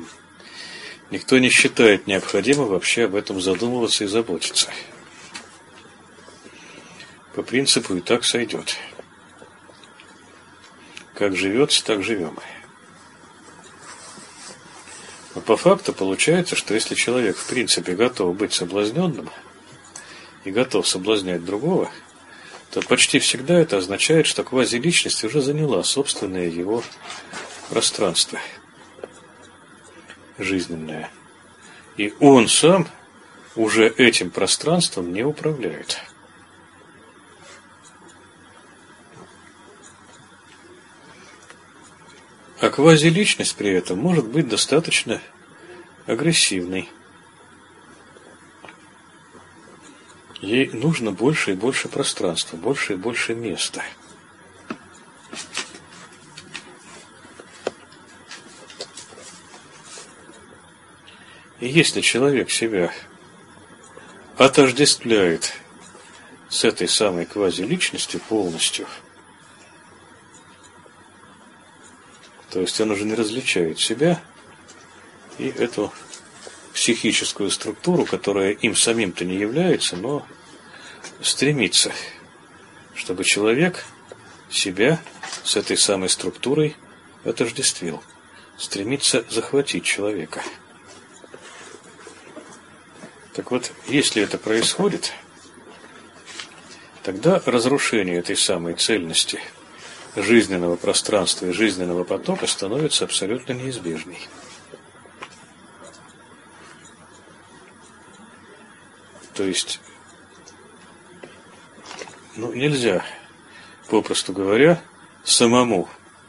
не считает необходимым вообще об этом задумываться и заботиться. По принципу и так сойдет. Как живется, так живем. Но по факту получается, что если человек в принципе готов быть соблазненным и готов соблазнять другого, то почти всегда это означает, что квазиличность уже заняла собственное его пространство жизненное. И он сам уже этим пространством не управляет. А квазиличность при этом может быть достаточно агрессивной. Ей нужно больше и больше пространства, больше и больше места. И если человек себя отождествляет с этой самой квазиличностью полностью, то есть он уже не различает себя и эту психическую структуру, которая им самим-то не является, но стремится, чтобы человек себя с этой самой структурой отождествил, стремится захватить человека. Так вот, если это происходит, тогда разрушение этой самой цельности жизненного пространства и жизненного потока становится абсолютно неизбежной. То есть, нельзя, попросту говоря, самому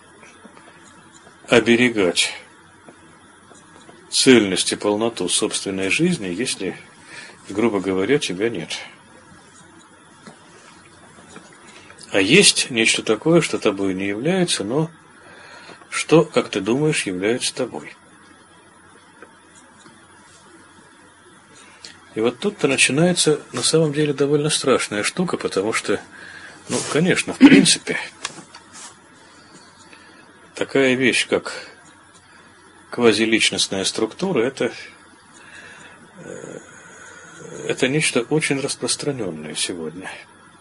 оберегать цельность и полноту собственной жизни, если, грубо говоря, тебя нет. А есть нечто такое, что тобой не является, но что, как ты думаешь, является тобой. И вот тут-то начинается на самом деле довольно страшная штука, потому что, конечно, в принципе, такая вещь, как квазиличностная структура, это нечто очень распространенное сегодня.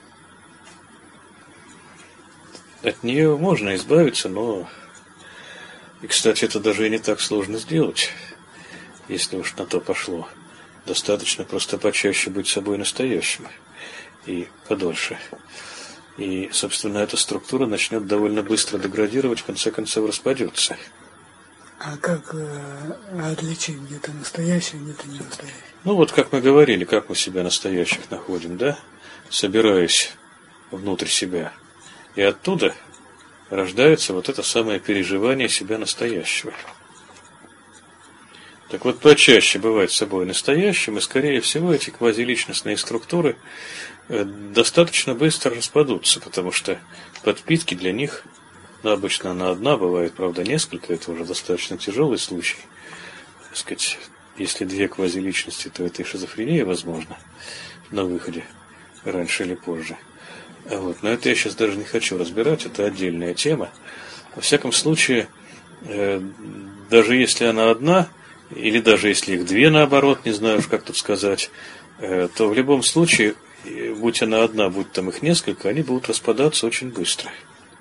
От нее можно избавиться, но, и, кстати, это даже и не так сложно сделать, если уж на то пошло. Достаточно просто почаще быть собой настоящим и подольше. И, собственно, эта структура начнет довольно быстро деградировать, в конце концов распадется.
А как отличить где-то настоящее, где-то не настоящее?
Вот как мы говорили, как мы себя настоящих находим, да? Собираясь внутрь себя. И оттуда рождается вот это самое переживание себя настоящего. Так вот, почаще бывать собой настоящим, и, скорее всего, эти квазиличностные структуры достаточно быстро распадутся, потому что подпитки для них, обычно она одна, бывает, правда, несколько, это уже достаточно тяжелый случай. Так сказать, если две квазиличности, то это и шизофрения, возможно, на выходе, раньше или позже. Но это я сейчас даже не хочу разбирать, это отдельная тема. Во всяком случае, даже если она одна, или даже если их две, наоборот, не знаю, как тут сказать, то в любом случае, будь она одна, будь там их несколько, они будут распадаться очень быстро.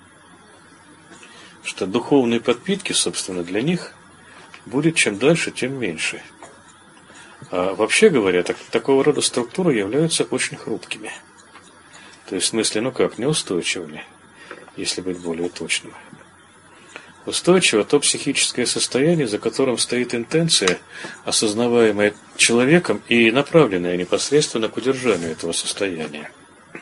Что духовные подпитки, собственно, для них будет чем дальше, тем меньше. А вообще говоря, такого рода структуры являются очень хрупкими. То есть в смысле, неустойчивыми, если быть более точным. Устойчиво то психическое состояние, за которым стоит интенция, осознаваемая человеком и направленная непосредственно к удержанию этого состояния.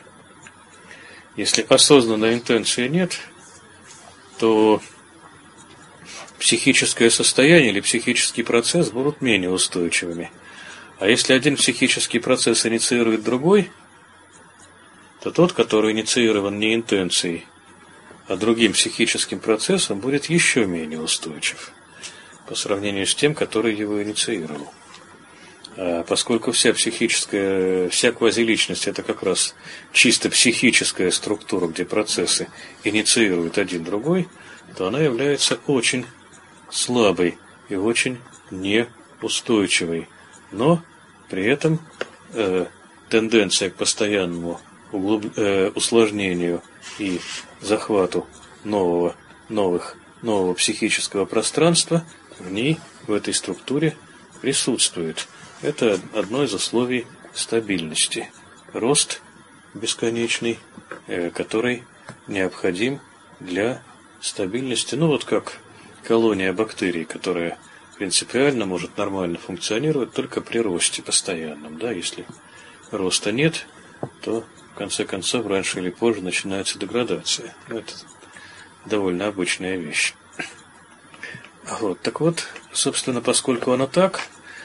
Если осознанной интенции нет, то психическое состояние или психический процесс будут менее устойчивыми. А если один психический процесс инициирует другой, то тот, который инициирован не интенцией, а другим психическим процессом, будет еще менее устойчив по сравнению с тем, который его инициировал. А поскольку вся квазиличность — это как раз чисто психическая структура, где процессы инициируют один другой, то она является очень слабой и очень неустойчивой. Но при этом тенденция к постоянному усложнению и захвату нового психического пространства в ней, в этой структуре присутствует. Это одно из условий стабильности. Рост бесконечный, который необходим для стабильности. Как колония бактерий, которая принципиально может нормально функционировать только при росте постоянном. Если роста нет, то в конце концов, раньше или позже начинается деградация. Это довольно обычная вещь. Так вот, собственно, поскольку оно так,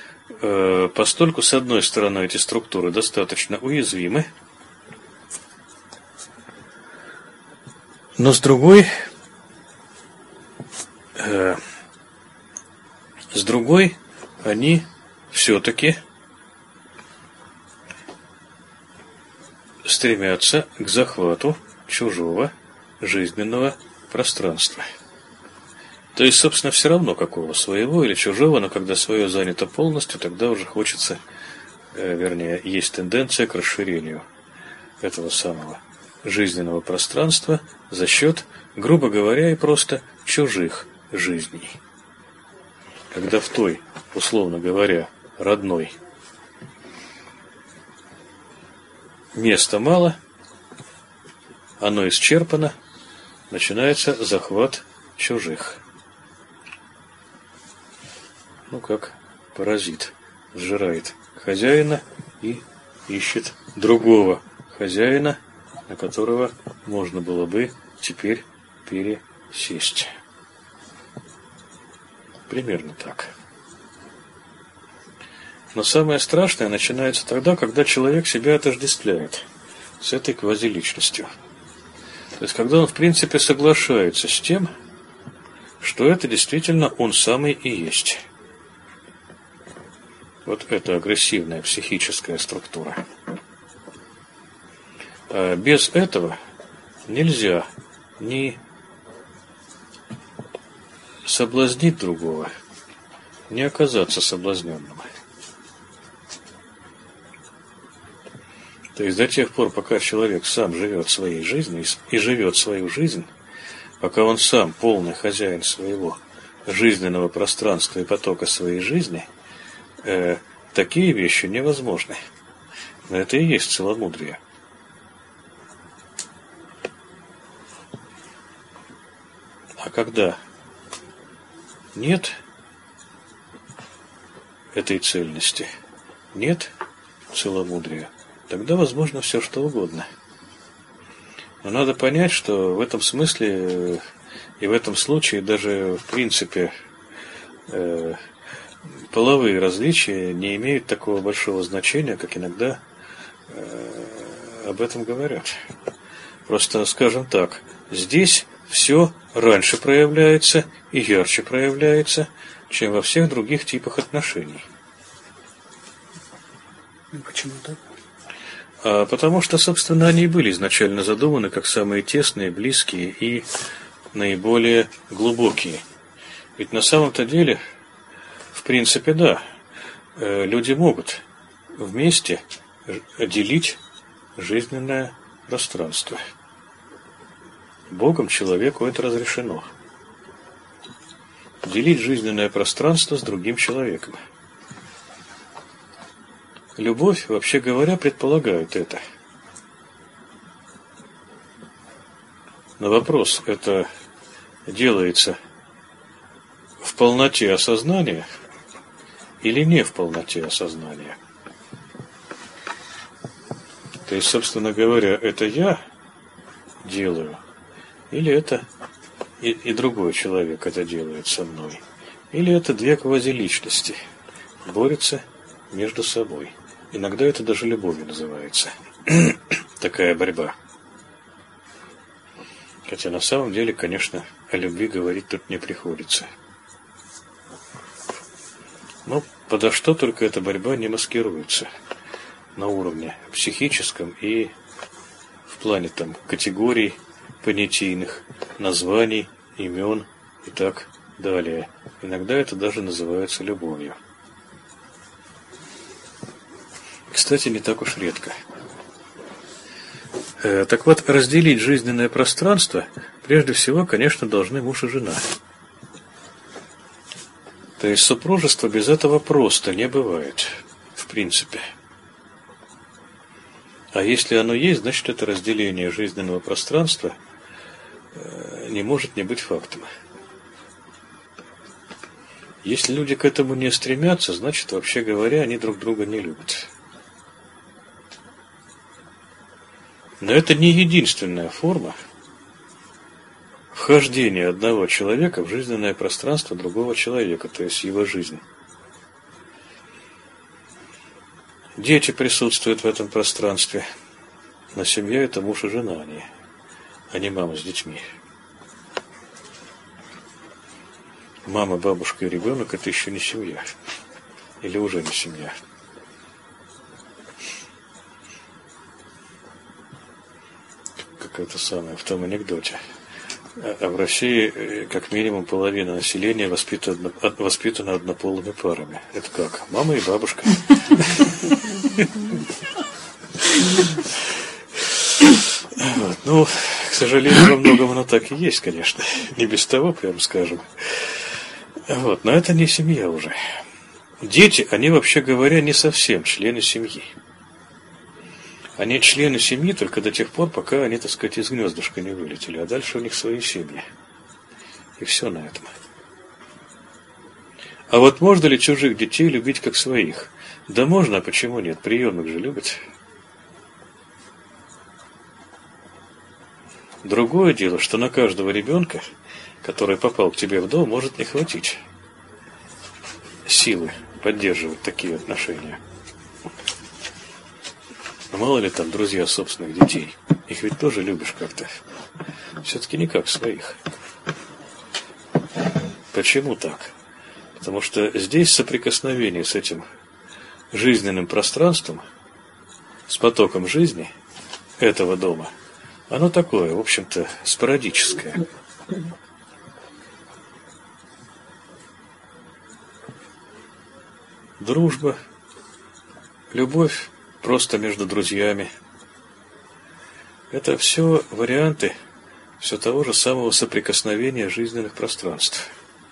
постольку, с одной стороны, эти структуры достаточно уязвимы, но с другой они все-таки стремятся к захвату чужого жизненного пространства. То есть, собственно, все равно какого, своего или чужого, но когда свое занято полностью, тогда уже хочется, вернее, есть тенденция к расширению этого самого жизненного пространства за счет, грубо говоря, и просто чужих жизней. Когда в той, условно говоря, родной места мало, оно исчерпано, начинается захват чужих. Ну, как паразит сжирает хозяина и ищет другого хозяина, на которого можно было бы теперь пересесть. Примерно так. Но самое страшное начинается тогда, когда человек себя отождествляет с этой квазиличностью. То есть, когда он, в принципе, соглашается с тем, что это действительно он самый и есть. Вот это агрессивная психическая структура. А без этого нельзя ни соблазнить другого, ни оказаться соблазненным. То есть до тех пор, пока человек сам живет своей жизнью и живет свою жизнь, пока он сам полный хозяин своего жизненного пространства и потока своей жизни, такие вещи невозможны. Но это и есть целомудрие. А когда нет этой цельности, нет целомудрия, тогда возможно все, что угодно. Но надо понять, что в этом смысле и в этом случае даже в принципе половые различия не имеют такого большого значения, как иногда об этом говорят. Просто, скажем так, здесь все раньше проявляется и ярче проявляется, чем во всех других типах отношений.
Почему так?
Потому что, собственно, они и были изначально задуманы как самые тесные, близкие и наиболее глубокие. Ведь на самом-то деле, в принципе, да, люди могут вместе делить жизненное пространство. Богом человеку это разрешено. Делить жизненное пространство с другим человеком. Любовь, вообще говоря, предполагает это. Но вопрос, это делается в полноте осознания или не в полноте осознания? То есть, собственно говоря, это я делаю, или это и другой человек это делает со мной? Или это две квазиличности борются между собой? Иногда это даже любовью называется. Такая борьба. Хотя на самом деле, конечно, о любви говорить тут не приходится. Но подо что только эта борьба не маскируется на уровне психическом и в плане там категорий понятийных, названий, имен и так далее. Иногда это даже называется любовью. Кстати, не так уж редко. Так вот, разделить жизненное пространство прежде всего, конечно, должны муж и жена. То есть супружество без этого просто не бывает, в принципе. А если оно есть, значит, это разделение жизненного пространства не может не быть фактом. Если люди к этому не стремятся, значит, вообще говоря, они друг друга не любят. Но это не единственная форма вхождения одного человека в жизненное пространство другого человека, то есть его жизнь. Дети присутствуют в этом пространстве. Но семья – это муж и жена, а не мама с детьми. Мама, бабушка и ребенок – это еще не семья. Или уже не семья. Как это самое в том анекдоте. А в России как минимум половина населения воспитана однополыми парами. Это как? Мама и бабушка. Ну, к сожалению, во многом оно так и есть, конечно. Не без того, прямо скажем. Но это не семья уже. Дети, они, вообще говоря, не совсем члены семьи. Они члены семьи только до тех пор, пока они, так сказать, из гнездышка не вылетели, а дальше у них свои семьи. И все на этом. А вот можно ли чужих детей любить как своих? Да можно, а почему нет? Приемных же любят. Другое дело, что на каждого ребенка, который попал к тебе в дом, может не хватить силы поддерживать такие отношения. Мало ли там друзья собственных детей. Их ведь тоже любишь как-то. Все-таки не как своих. Почему так? Потому что здесь соприкосновение с этим жизненным пространством, с потоком жизни этого дома, оно такое, в общем-то, спорадическое. Дружба, любовь просто между друзьями. Это все варианты все того же самого соприкосновения жизненных пространств.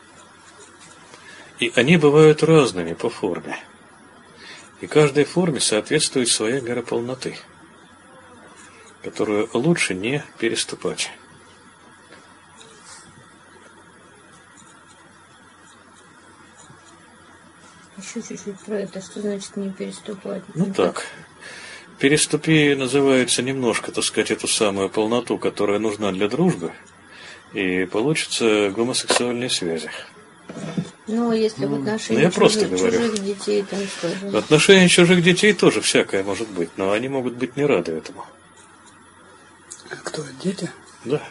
И они бывают разными по форме. И каждой форме соответствует своя мера полноты, которую лучше не переступать.
Еще чуть-чуть про это. Что значит не переступать?
Ну так. Переступи называется немножко, так сказать, эту самую полноту, которая нужна для дружбы, и получится гомосексуальные связи.
Ну, если в отношении
я просто говорю.
чужих детей, там скажем.
В отношении чужих детей тоже всякое может быть, но они могут быть не рады этому.
А кто, дети?
Да.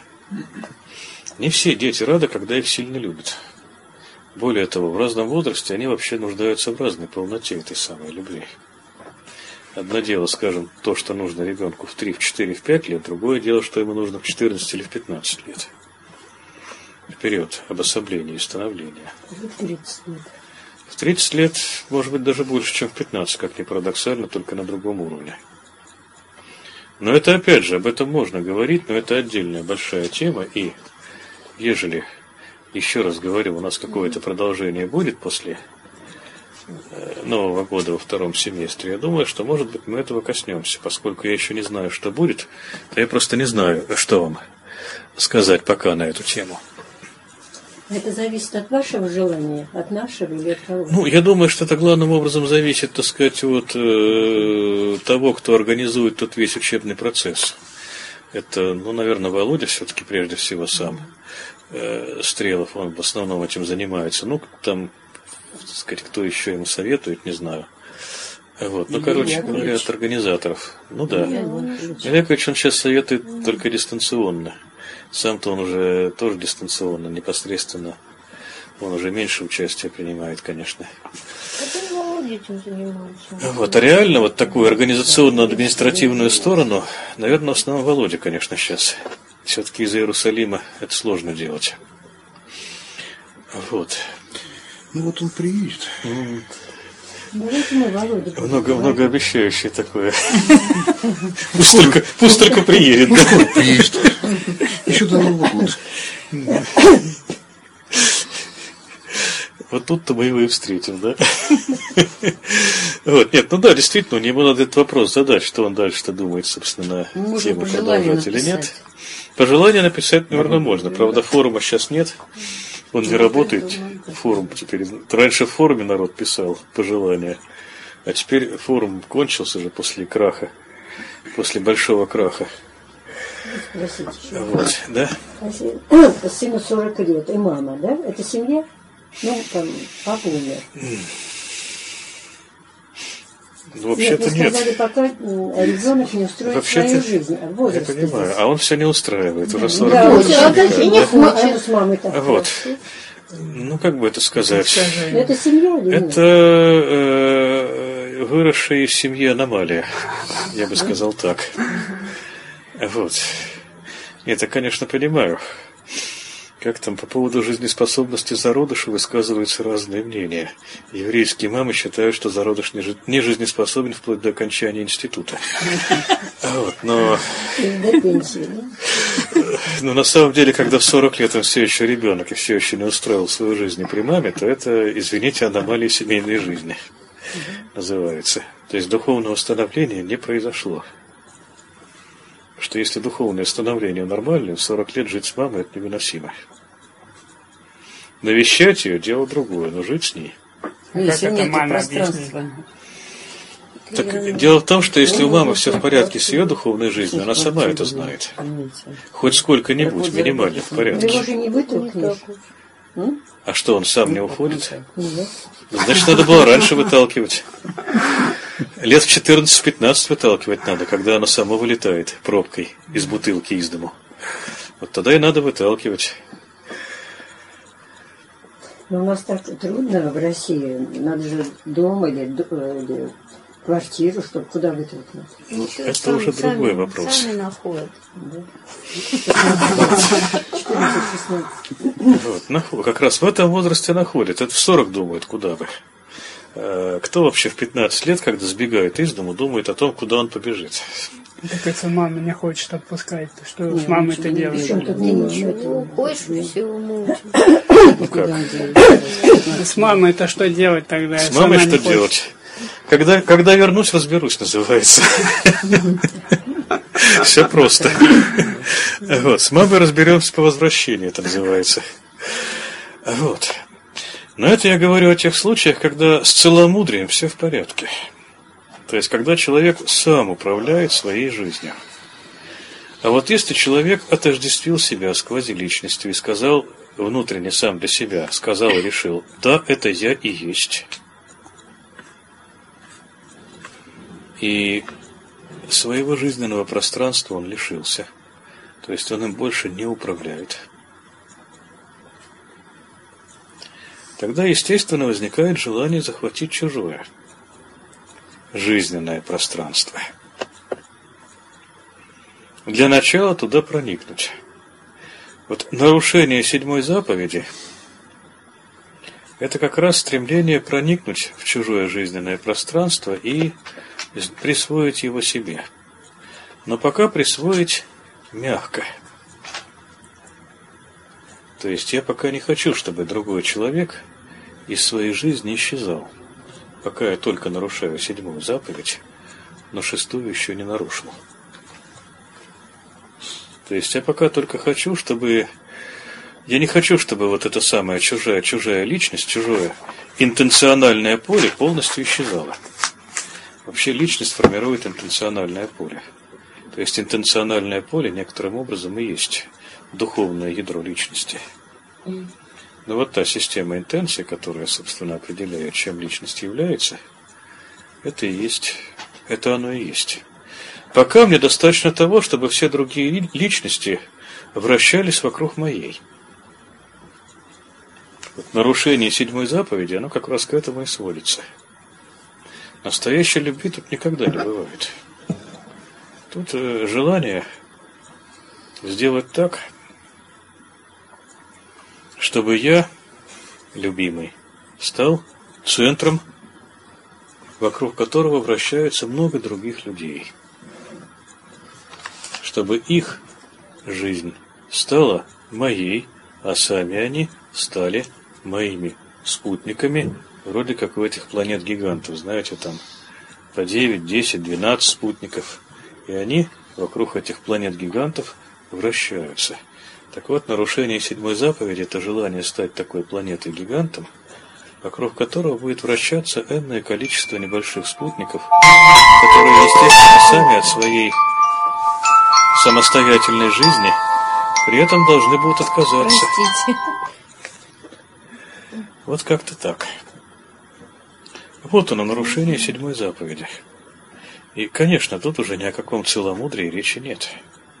Не все дети рады, когда их сильно любят. Более того, в разном возрасте они вообще нуждаются в разной полноте этой самой любви. Одно дело, скажем, то, что нужно ребенку в 3, в 4, в 5 лет, другое дело, что ему нужно в 14 или в 15 лет. В период обособления и становления.
В 30 лет.
В 30 лет, может быть, даже больше, чем в 15, как ни парадоксально, только на другом уровне. Но это, опять же, об этом можно говорить, но это отдельная большая тема, и ежели, еще раз говорю, у нас какое-то продолжение будет после Нового года во втором семестре, я думаю, что, может быть, мы этого коснемся. Поскольку я еще не знаю, что будет, то я просто не знаю, что вам сказать пока на эту тему.
Это зависит от вашего желания, от нашего или от кого?
Ну, я думаю, что это главным образом зависит, так сказать, от того, кто организует тот весь учебный процесс. Это, ну, наверное, Володя все-таки прежде всего сам. Стрелов, он в основном этим занимается. Ну, там, так сказать, кто еще ему советует, не знаю. Вот. Ну, короче говоря, от организаторов. Ну да. Илья Яковлевич, он сейчас советует только дистанционно. Сам-то он уже тоже дистанционно, непосредственно. Он уже меньше участия принимает, конечно.
Этим занимается.
Вот. А реально вот такую организационно-административную сторону, наверное, в основном Володя, конечно, сейчас. Все-таки из Иерусалима это сложно делать. Вот.
Ну вот он приедет.
Давайте мы, Володя.
Многообещающее такое. Пусть только приедет.
Приедет. Еще до Нового года.
Вот тут-то мы его и встретим, да? Вот, нет, ну да, действительно, ему надо этот вопрос задать, что он дальше-то думает, собственно, на тему продолжать или нет. Пожелание написать, наверное, можно. Правда, форума сейчас нет. Он не работает. Форум теперь. Раньше в форуме народ писал пожелания. А теперь форум кончился же после краха. После большого краха.
Простите.
Вот, да?
Сыну 40 лет. И мама, да? Это семья? Ну, там, папа умер.
Ну, вообще-то
нет. Вы сказали, пока ребенок не устроит
Вообще-то,
свою жизнь.
Я понимаю, а он все не устраивает. Уже 40
Да,
лет.
и не хочет. С мамой так.
Вот. Ну, как бы это сказать?
Это семья или нет?
Это выросшая из семьи аномалия. Я бы сказал так. Вот. Это, конечно, понимаю. Как там по поводу жизнеспособности зародыша высказываются разные мнения. Еврейские мамы считают, что зародыш не жизнеспособен вплоть до окончания института. Вот, но...
До пенсии, да?
Но на самом деле, когда в 40 лет он все еще ребенок и все еще не устроил свою жизнь при маме, то это, извините, аномалия семейной жизни называется. То есть духовного становления не произошло. Что если духовное становление нормальное, в 40 лет жить с мамой это невыносимо. Навещать ее дело другое, но жить с ней.
Если нет пространства.
Так дело в том, что если у мамы все в порядке с ее духовной жизнью, она сама это знает. Хоть сколько-нибудь, минимально в порядке.
Ты его же не вытолкнешь.
А что, он сам не уходит? Значит, надо было раньше выталкивать. Лет в 14-15 выталкивать надо, когда она сама вылетает пробкой из бутылки из дому. Вот тогда и надо выталкивать.
Но у нас так трудно в России. Надо же дом или квартиру, чтобы куда вытолкнуть.
Ну, это уже другой вопрос.
Сами находят.
Вот, как раз в этом возрасте находят. Это в 40 думают, куда бы. Кто вообще в 15 лет, когда сбегает из дому, думает о том, куда он побежит?
Так если мама не хочет отпускать, то что с мамой-то делать?
Ничего, хочешь всего мучить.
Ну как?
С мамой-то что делать тогда?
С мамой что делать? Когда вернусь, разберусь, называется. Все просто. Вот, с мамой разберемся по возвращении, это называется. Вот. Но это я говорю о тех случаях, когда с целомудрием все в порядке. То есть, когда человек сам управляет своей жизнью. А вот если человек отождествил себя с квазиличностью и сказал внутренне сам для себя, сказал и решил, да, это я и есть. И своего жизненного пространства он лишился. То есть, он им больше не управляет. Тогда, естественно, возникает желание захватить чужое жизненное пространство. Для начала туда проникнуть. Вот нарушение 7-й заповеди – это как раз стремление проникнуть в чужое жизненное пространство и присвоить его себе. Но пока присвоить мягко. То есть я пока не хочу, чтобы другой человек из своей жизни исчезал. Пока я только нарушаю 7-ю заповедь, но 6-ю еще не нарушил. То есть я пока только хочу, чтобы... Я не хочу, чтобы вот эта самая чужая личность, чужое интенциональное поле полностью исчезало. Вообще личность формирует интенциональное поле. То есть интенциональное поле некоторым образом и есть духовное ядро личности. Но вот та система интенций, которая, собственно, определяет, чем личность является, это и есть, это оно и есть. Пока мне достаточно того, чтобы все другие личности вращались вокруг моей. Вот нарушение 7-й заповеди, оно как раз к этому и сводится. Настоящей любви тут никогда не бывает. Тут желание сделать так, чтобы я, любимый, стал центром, вокруг которого вращается много других людей. Чтобы их жизнь стала моей, а сами они стали моими спутниками, вроде как у этих планет-гигантов, знаете, там по 9, 10, 12 спутников. И они вокруг этих планет-гигантов вращаются. Так вот, нарушение 7-й заповеди – это желание стать такой планетой-гигантом, вокруг которого будет вращаться энное количество небольших спутников, которые, естественно, сами от своей самостоятельной жизни при этом должны будут отказаться.
Простите.
Вот как-то так. Вот оно, нарушение 7-й заповеди. И, конечно, тут уже ни о каком целомудрии речи нет.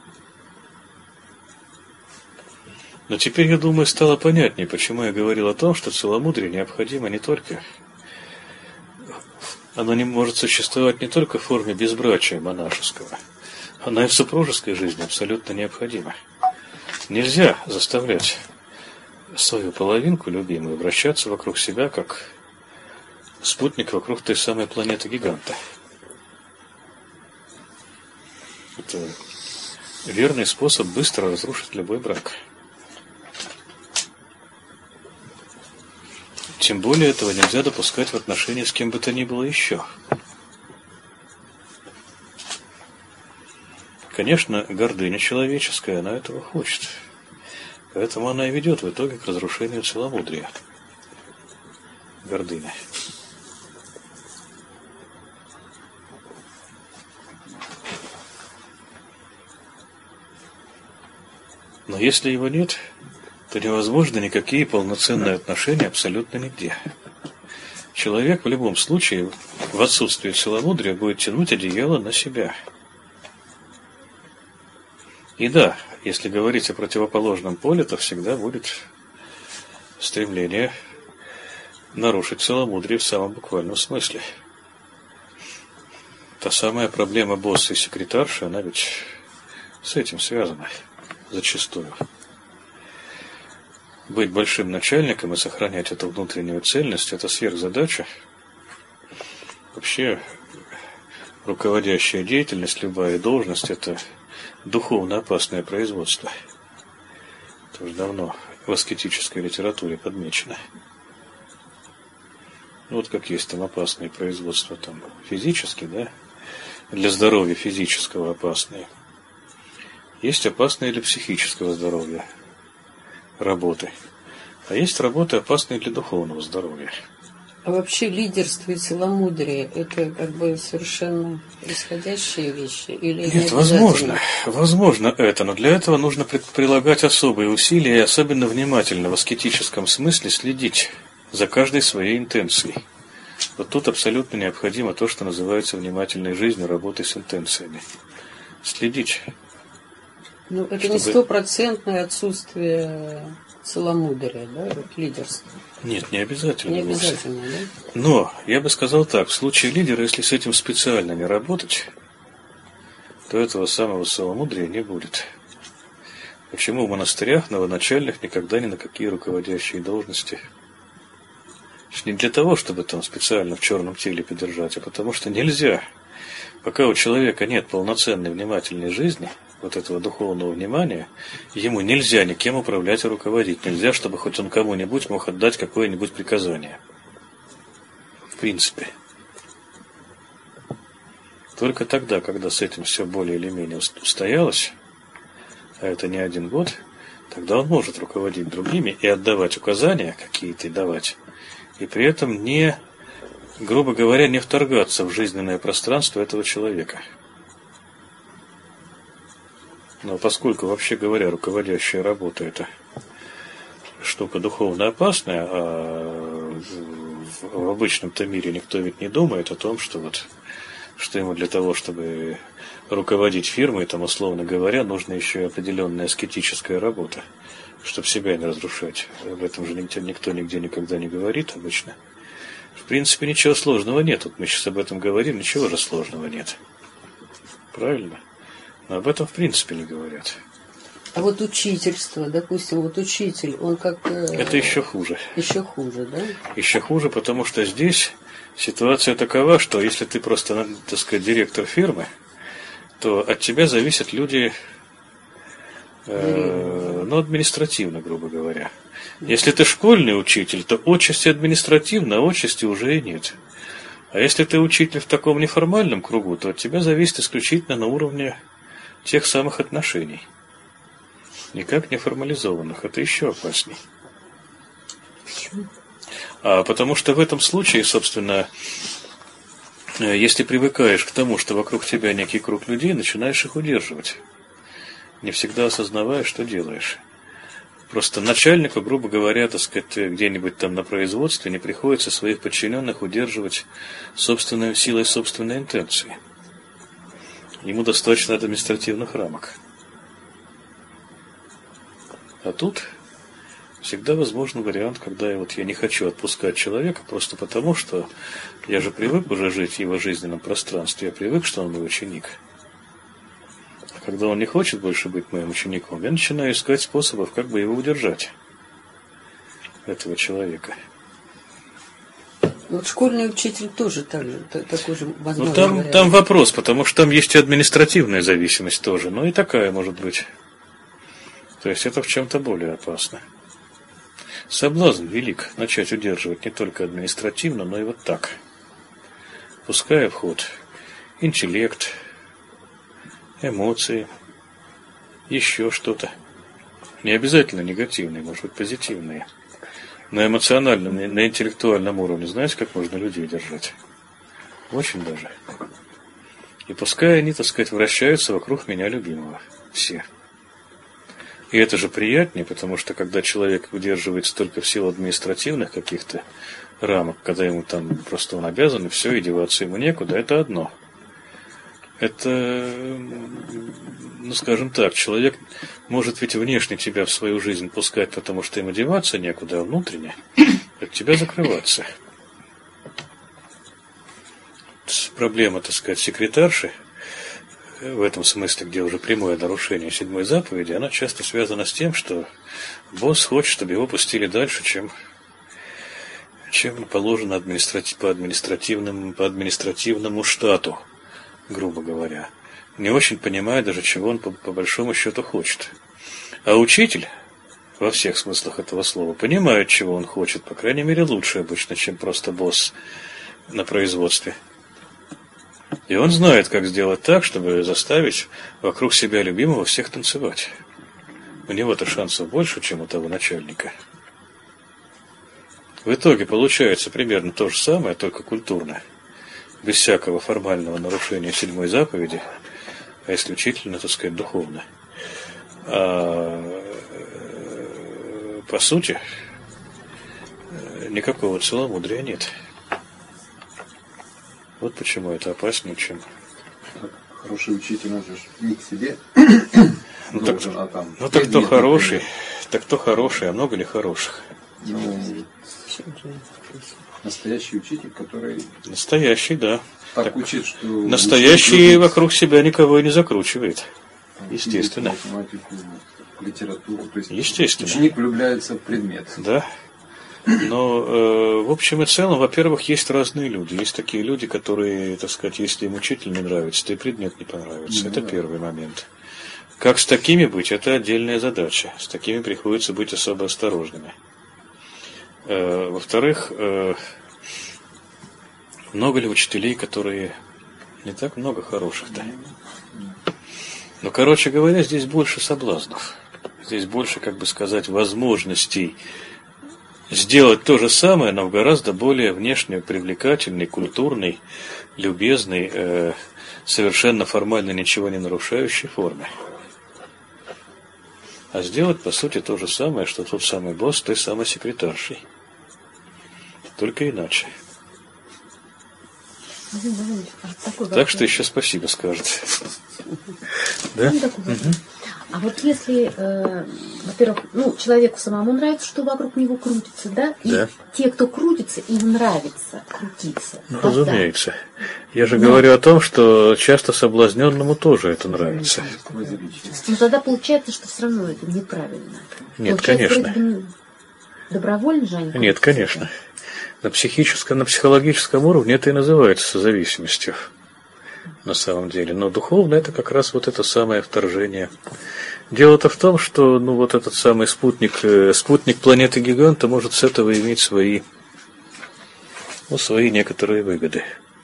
Но теперь, я думаю, стало понятнее, почему я говорил о том, что целомудрие необходимо не только... Оно не может существовать не только в форме безбрачия монашеского, оно и в супружеской жизни абсолютно необходимо. Нельзя заставлять свою половинку любимую вращаться вокруг себя, как спутник вокруг той самой планеты-гиганта. Это верный способ быстро разрушить любой брак. Тем более этого нельзя допускать в отношении с кем бы то ни было еще. Конечно, гордыня человеческая, она этого хочет. Поэтому она и ведет в итоге к разрушению целомудрия. Гордыня. Но если его нет, то невозможно никакие полноценные отношения абсолютно нигде. Человек в любом случае в отсутствие целомудрия будет тянуть одеяло на себя. И да, если говорить о противоположном поле, то всегда будет стремление нарушить целомудрие в самом буквальном смысле. Та самая проблема босса и секретарши, она ведь с этим связана зачастую. Быть большим начальником и сохранять эту внутреннюю цельность – это сверхзадача. Вообще, руководящая деятельность, любая должность – это духовно опасное производство. Это уже давно в аскетической литературе подмечено. Вот как есть там опасные производства там физические, да? Для здоровья физического опасные. Есть опасные для психического здоровья работы. А есть работы, опасные для духовного здоровья.
А вообще лидерство и целомудрие – это как бы совершенно исходящие вещи? Или
нет, возможно это, но для этого нужно прилагать особые усилия и особенно внимательно в аскетическом смысле следить за каждой своей интенцией. Вот тут абсолютно необходимо то, что называется внимательной жизнью, работой с интенциями. Следить.
Ну, это не стопроцентное отсутствие целомудрия, да, вот лидерство.
Нет, не обязательно.
Не обязательно, да?
Но, я бы сказал так, в случае лидера, если с этим специально не работать, то этого самого целомудрия не будет. Почему в монастырях новоначальных никогда ни на какие руководящие должности? Не для того, чтобы там специально в черном теле подержать, а потому что нельзя. Пока у человека нет полноценной внимательной жизни, вот этого духовного внимания, ему нельзя никем управлять и руководить. Нельзя, чтобы хоть он кому-нибудь мог отдать какое-нибудь приказание. В принципе. Только тогда, когда с этим все более или менее устоялось, а это не 1 год, тогда он может руководить другими и отдавать указания какие-то давать, и при этом не, грубо говоря, не вторгаться в жизненное пространство этого человека. Но поскольку, вообще говоря, руководящая работа – это штука духовно опасная, а в обычном-то мире никто ведь не думает о том, что ему для того, чтобы руководить фирмой, там, условно говоря, нужна еще и определенная аскетическая работа, чтобы себя не разрушать. Об этом же никто нигде никогда не говорит обычно. В принципе, ничего сложного нет. Вот мы сейчас об этом говорим, ничего же сложного нет. Правильно? Но об этом в принципе не говорят.
А вот учительство, допустим, вот учитель, он как...
Это еще хуже.
Еще хуже, да?
Еще хуже, потому что здесь ситуация такова, что если ты просто, так сказать, директор фирмы, то от тебя зависят люди, административно, грубо говоря. Если ты школьный учитель, то отчасти административно, а отчасти уже и нет. А если ты учитель в таком неформальном кругу, то от тебя зависит исключительно на уровне тех самых отношений. Никак не формализованных. Это еще опасней.
Почему?
Потому что в этом случае, собственно, если привыкаешь к тому, что вокруг тебя некий круг людей, начинаешь их удерживать, не всегда осознавая, что делаешь. Просто начальнику, грубо говоря, так сказать, где-нибудь там на производстве не приходится своих подчиненных удерживать собственной силой собственной интенции. Ему достаточно административных рамок. А тут всегда возможен вариант, когда я не хочу отпускать человека просто потому, что я же привык уже жить в его жизненном пространстве, я привык, что он мой ученик. Когда он не хочет больше быть моим учеником, я начинаю искать способов, как бы его удержать, этого человека.
Вот школьный учитель тоже такой же возможный вариант.
Там вопрос, потому что там есть и административная зависимость тоже, но и такая может быть. То есть это в чем-то более опасно. Соблазн велик начать удерживать не только административно, но и вот так, пуская в ход интеллект, эмоции, еще что-то. Не обязательно негативные, может быть, позитивные. На эмоциональном, на интеллектуальном уровне, знаете, как можно людей держать? Очень даже. И пускай они, так сказать, вращаются вокруг меня любимого. Все. И это же приятнее, потому что когда человек удерживается только в силу административных каких-то рамок, когда ему там просто он обязан, и все, и деваться ему некуда, это одно. Это, скажем так, человек может ведь внешне тебя в свою жизнь пускать, потому что ему деваться некуда, а внутренне от тебя закрываться. Проблема, так сказать, секретарши, в этом смысле, где уже прямое нарушение 7-й заповеди, она часто связана с тем, что босс хочет, чтобы его пустили дальше, чем положено по административному штату, грубо говоря. Не очень понимая даже, чего он по большому счету хочет. А учитель, во всех смыслах этого слова, понимает, чего он хочет, по крайней мере, лучше обычно, чем просто босс на производстве. И он знает, как сделать так, чтобы заставить вокруг себя любимого всех танцевать. У него-то шансов больше, чем у того начальника. В итоге получается примерно то же самое, только культурно. Без всякого формального нарушения 7-й заповеди, а исключительно, так сказать, духовно. По сути, никакого целомудрия нет. Вот почему это опаснее, чем...
Хороший учитель, он же не к себе.
Так кто хороший, а много ли хороших?
Настоящий учитель, который...
Настоящий, да.
Так учит, что...
Настоящий вокруг себя никого не закручивает. Естественно.
Математику, литературу. То есть
естественно.
Ученик влюбляется в предмет.
Да. Но, в общем и целом, во-первых, есть разные люди. Есть такие люди, которые, так сказать, если им учитель не нравится, то и предмет не понравится. Это первый момент. Как с такими быть, это отдельная задача. С такими приходится быть особо осторожными. Во-вторых, много ли учителей, которые... Не так много хороших-то. Но, короче говоря, здесь больше соблазнов. Здесь больше, как бы сказать, возможностей сделать то же самое, но в гораздо более внешне привлекательной, культурной, любезной, совершенно формально ничего не нарушающей форме. А сделать, по сути, то же самое, что тот самый босс с той самой секретаршей. Только иначе. Так что еще спасибо скажете. Да?
А вот если, во-первых, человеку самому нравится, что вокруг него крутится, да? И те, кто крутится, им нравится крутиться.
Разумеется. Я же говорю о том, что часто соблазненному тоже это нравится.
Но тогда получается, что все равно это неправильно.
Нет,
получается,
конечно.
Добровольно же они?
Нет, конечно. На психологическом уровне это и называется созависимостью. На самом деле. Но духовно это как раз вот это самое вторжение. Дело-то в том, что вот этот самый спутник планеты-гиганта может с этого иметь свои некоторые выгоды.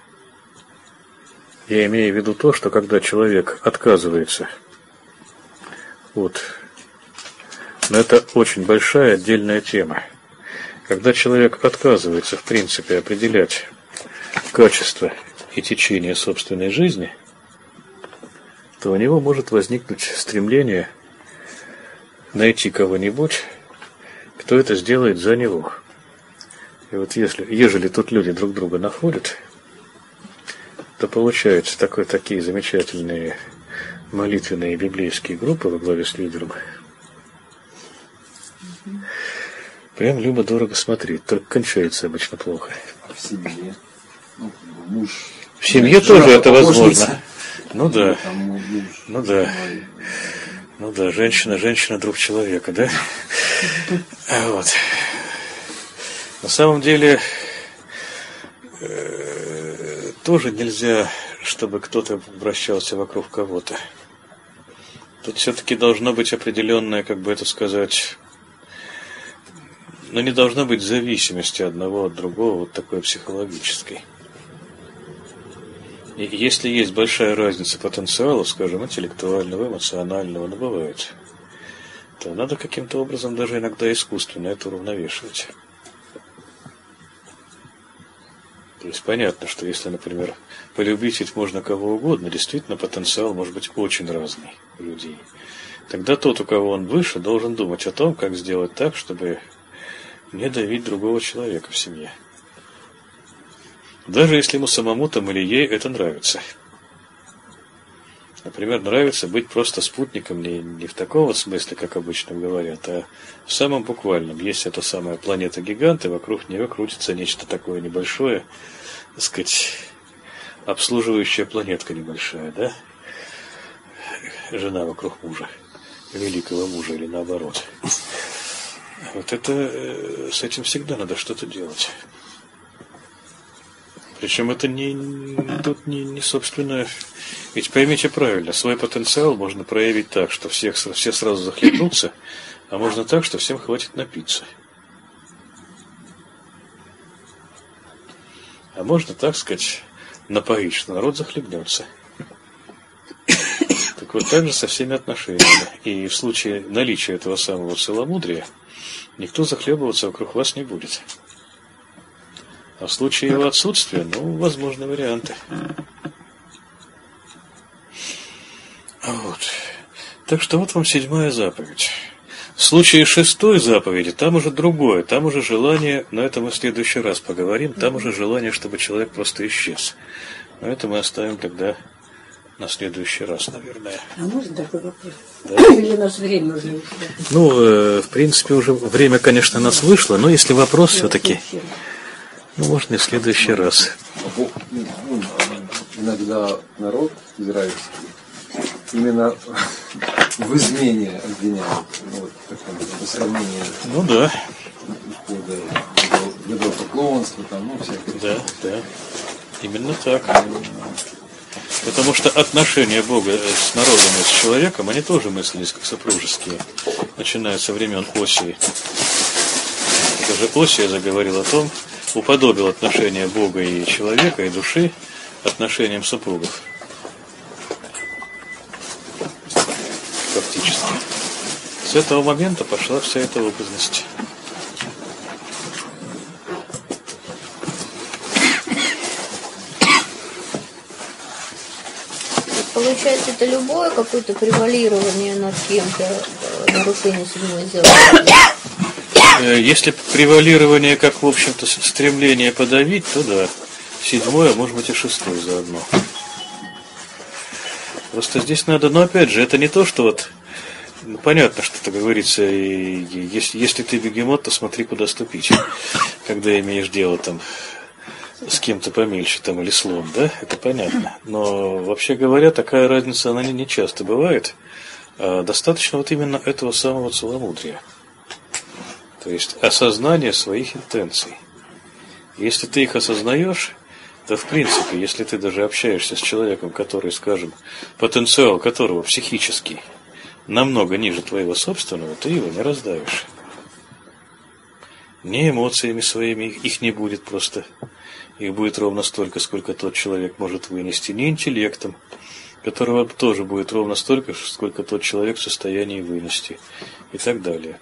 Я имею в виду то, что когда человек отказывается но это очень большая отдельная тема. Когда человек отказывается, в принципе, определять качество и течение собственной жизни, то у него может возникнуть стремление найти кого-нибудь, кто это сделает за него. И вот ежели тут люди друг друга находят, то получаются такие замечательные молитвенные библейские группы во главе с лидером. Прям любо-дорого смотреть, только кончается обычно плохо.
А в семье? Ну, муж.
В семье тоже это возможно. Ну да.
Там муж,
Ну да. Ну да, женщина друг человека, да? Вот. На самом деле тоже нельзя, чтобы кто-то вращался вокруг кого-то. Тут все-таки должно быть определенное, как бы это сказать, но не должно быть зависимости одного от другого, вот такой психологической. И если есть большая разница потенциала, скажем, интеллектуального, эмоционального, но бывает, то надо каким-то образом даже иногда искусственно это уравновешивать. То есть понятно, что если, например, полюбить ведь можно кого угодно, действительно потенциал может быть очень разный у людей. Тогда тот, у кого он выше, должен думать о том, как сделать так, чтобы не давить другого человека в семье. Даже если ему самому там или ей это нравится. Например, нравится быть просто спутником не в таком вот смысле, как обычно говорят, а в самом буквальном. Есть эта самая планета-гигант, и вокруг нее крутится нечто такое небольшое, так сказать, обслуживающая планетка небольшая, да? Жена вокруг мужа, великого мужа или наоборот. Вот это, с этим всегда надо что-то делать. Причем это тут не собственно. Ведь поймите правильно, свой потенциал можно проявить так, что все сразу захлебнутся, а можно так, что всем хватит напиться. А можно, так сказать, напоить, что народ захлебнется. Так вот так же со всеми отношениями. И в случае наличия этого самого целомудрия никто захлебываться вокруг вас не будет. А в случае его отсутствия, возможны варианты. Вот. Так что вот вам 7-я заповедь. В случае 6-й заповеди, там уже другое, там уже желание, но это мы в следующий раз поговорим, там уже желание, чтобы человек просто исчез. Но это мы оставим тогда на следующий раз, наверное.
А можно такой вопрос?
Да?
Или у нас время уже ушло?
В принципе, уже время, конечно, нас вышло, но если вопрос все-таки... можно и в следующий раз.
Иногда народ израильский именно в измене обвиняют. Вот такое по сравнению.
Да.
Идолопоклонство, всякое.
Да. Именно так. Потому что отношения Бога с народом и с человеком, они тоже мыслились как супружеские, начиная со времен Осии. Это же Осия заговорил о том, уподобил отношения Бога и человека, и души отношениям супругов. Фактически. С этого момента пошла вся эта образность.
Получается, это любое какое-то превалирование над кем-то, нарушение 7-й заповеди?
Если превалирование, как, в общем-то, стремление подавить, то да. 7-й, а может быть и 6-й заодно. Просто здесь надо, но опять же, это не то, что вот, понятно, что, как говорится, если ты бегемот, то смотри, куда ступить, когда имеешь дело там с кем-то помельче там или слон, да, это понятно. Но вообще говоря, такая разница, она не часто бывает. Достаточно вот именно этого самого целомудрия. То есть осознание своих интенций. Если ты их осознаешь, то в принципе, если ты даже общаешься с человеком, который, скажем, потенциал которого психический намного ниже твоего собственного, ты его не раздавишь. Ни эмоциями своими их не будет просто. Их будет ровно столько, сколько тот человек может вынести, ни интеллектом, которого тоже будет ровно столько, сколько тот человек в состоянии вынести, и так далее.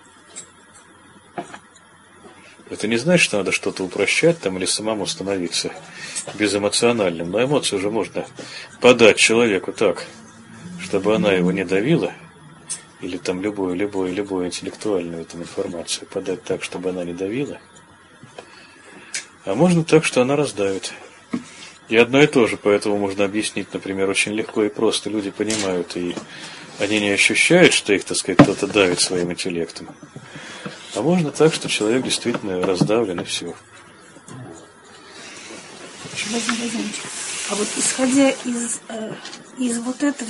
Это не значит, что надо что-то упрощать там или самому становиться безэмоциональным, но эмоцию уже можно подать человеку так, чтобы она его не давила или там любую интеллектуальную там информацию подать так, чтобы она не давила. А можно так, что она раздавит. И одно и то же, поэтому можно объяснить, например, очень легко и просто. Люди понимают, и они не ощущают, что их, так сказать, кто-то давит своим интеллектом. А можно так, что человек действительно раздавлен, и все.
Владимир Владимирович, а вот исходя из вот этого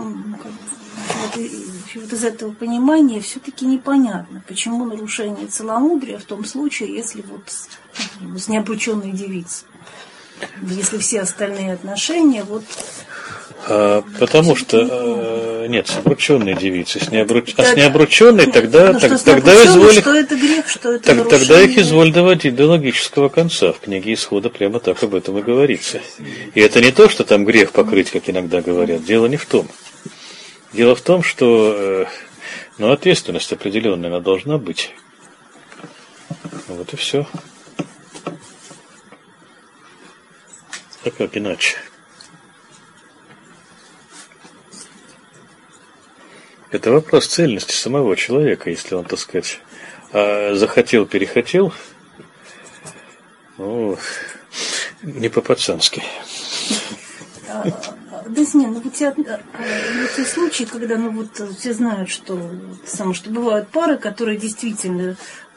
вот из этого понимания, все-таки непонятно, почему нарушение целомудрия в том случае, если вот с необрученной девицей, если все остальные отношения вот.
Потому что нет, с обрученной девицей, с необрученной тогда изволь.
Что это грех, что это нарушение.
Тогда их изволь доводить до логического конца. В книге Исхода прямо так об этом и говорится. И это не то, что там грех покрыть, как иногда говорят. Дело не в том. Дело в том, что ответственность определенная она должна быть. Вот и все. А как иначе? Это вопрос цельности самого человека, если он, так сказать, захотел, перехотел, не по-пацански.
Да нет, вот те случаи, когда все знают, что бывают пары, которые действительно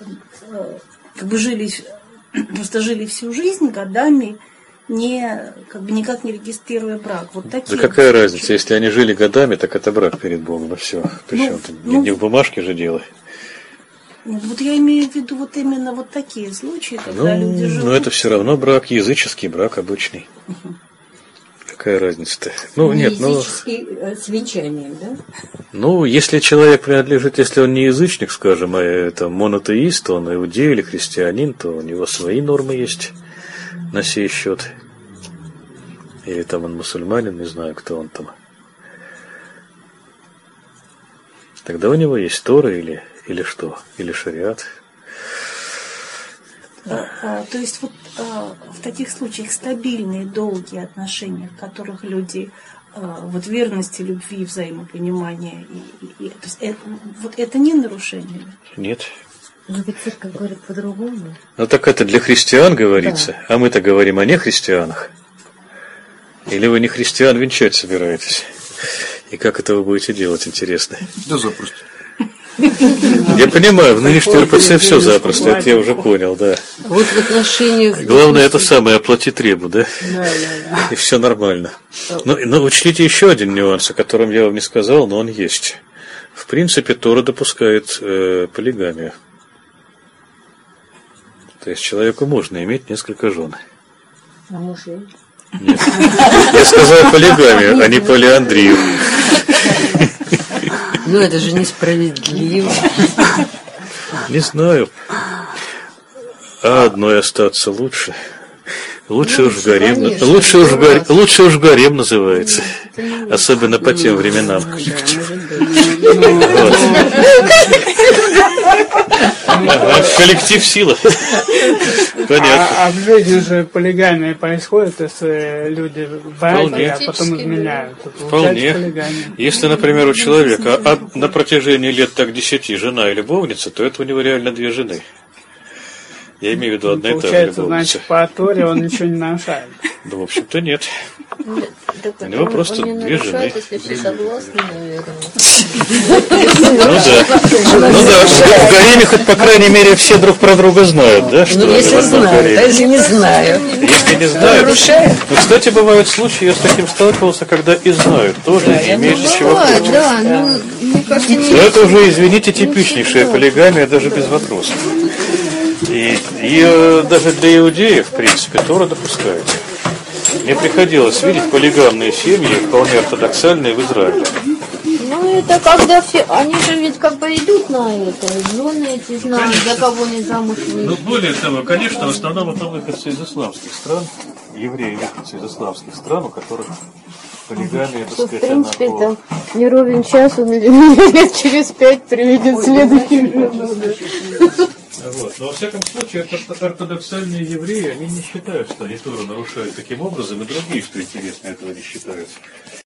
жили всю жизнь годами, никак не регистрируя брак. Вот такие.
Да какая разница, если они жили годами, так это брак перед Богом, и все. Причем не в бумажке же дело.
Вот я имею в виду вот именно вот такие случаи, когда люди живут.
Но это все равно брак, языческий брак обычный. Какая разница-то?
Языческий с венчанием, да?
Если человек принадлежит, если он не язычник, скажем, а это монотеист, он иудей или христианин, то у него свои нормы есть на сей счет. Или там он мусульманин, не знаю, кто он там. Тогда у него есть Тора или что? Или шариат.
То есть в таких случаях стабильные, долгие отношения, в которых люди верности, любви, взаимопонимания, то есть это не нарушение?
Нет.
Но ведь церковь говорит по-другому.
Так это для христиан говорится, да. А мы-то говорим о нехристианах. Или вы не христиан венчать собираетесь? И как это вы будете делать, интересно?
Да запросто.
Я понимаю, в нынешней РПЦ все запросто, это я уже понял, да.
Вот в отношениях...
Главное, это самое, оплати требу, да? Да. И все нормально. Но учтите еще один нюанс, о котором я вам не сказал, но он есть. В принципе, Тора допускает полигамию. То есть человеку можно иметь несколько жен.
А мужей?
Нет. Я сказал полигамию, а не полиандрию.
Это же несправедливо.
Не знаю. А одной остаться лучше. Лучше уж в гарем называется. Особенно по тем временам. Коллектив сила. Понятно.
А в жизни же полигамия происходит, если люди в браке, а потом изменяют.
Вполне. Если, например, у человека на протяжении лет так 10 жена и любовница, то это у него реально 2 жены. Я имею в виду одна и та же любовница.
Получается, значит, по Торе он ничего не нарушает.
Да, в общем-то, нет. У него просто 2 жены.
Если все согласны, наверное.
В гареме хоть, по крайней мере, все друг про друга знают, да?
Если знают, а если не знают.
Если не знают. Кстати, бывают случаи, я с таким сталкивался, когда и знают, тоже не имеют ничего против.
Да, мне кажется,
но это уже, извините, типичнейшая полигамия, даже без вопросов. И даже для иудеев, в принципе, Тора допускает. Мне приходилось видеть полигамные семьи, вполне ортодоксальные в Израиле.
Это когда все, они же ведь идут на это, жены эти знают, за кого они замуж выйдут.
Более того, конечно, в основном это выходцы из исламских стран, евреи выходцы из исламских стран, у которых полигамия, так сказать,
в принципе, там не ровен час, он лет через 5 приведет следующий жену.
Но во всяком случае, ортодоксальные евреи, они не считают, что они Тору нарушают таким образом, и другие, что интересно, этого не считают.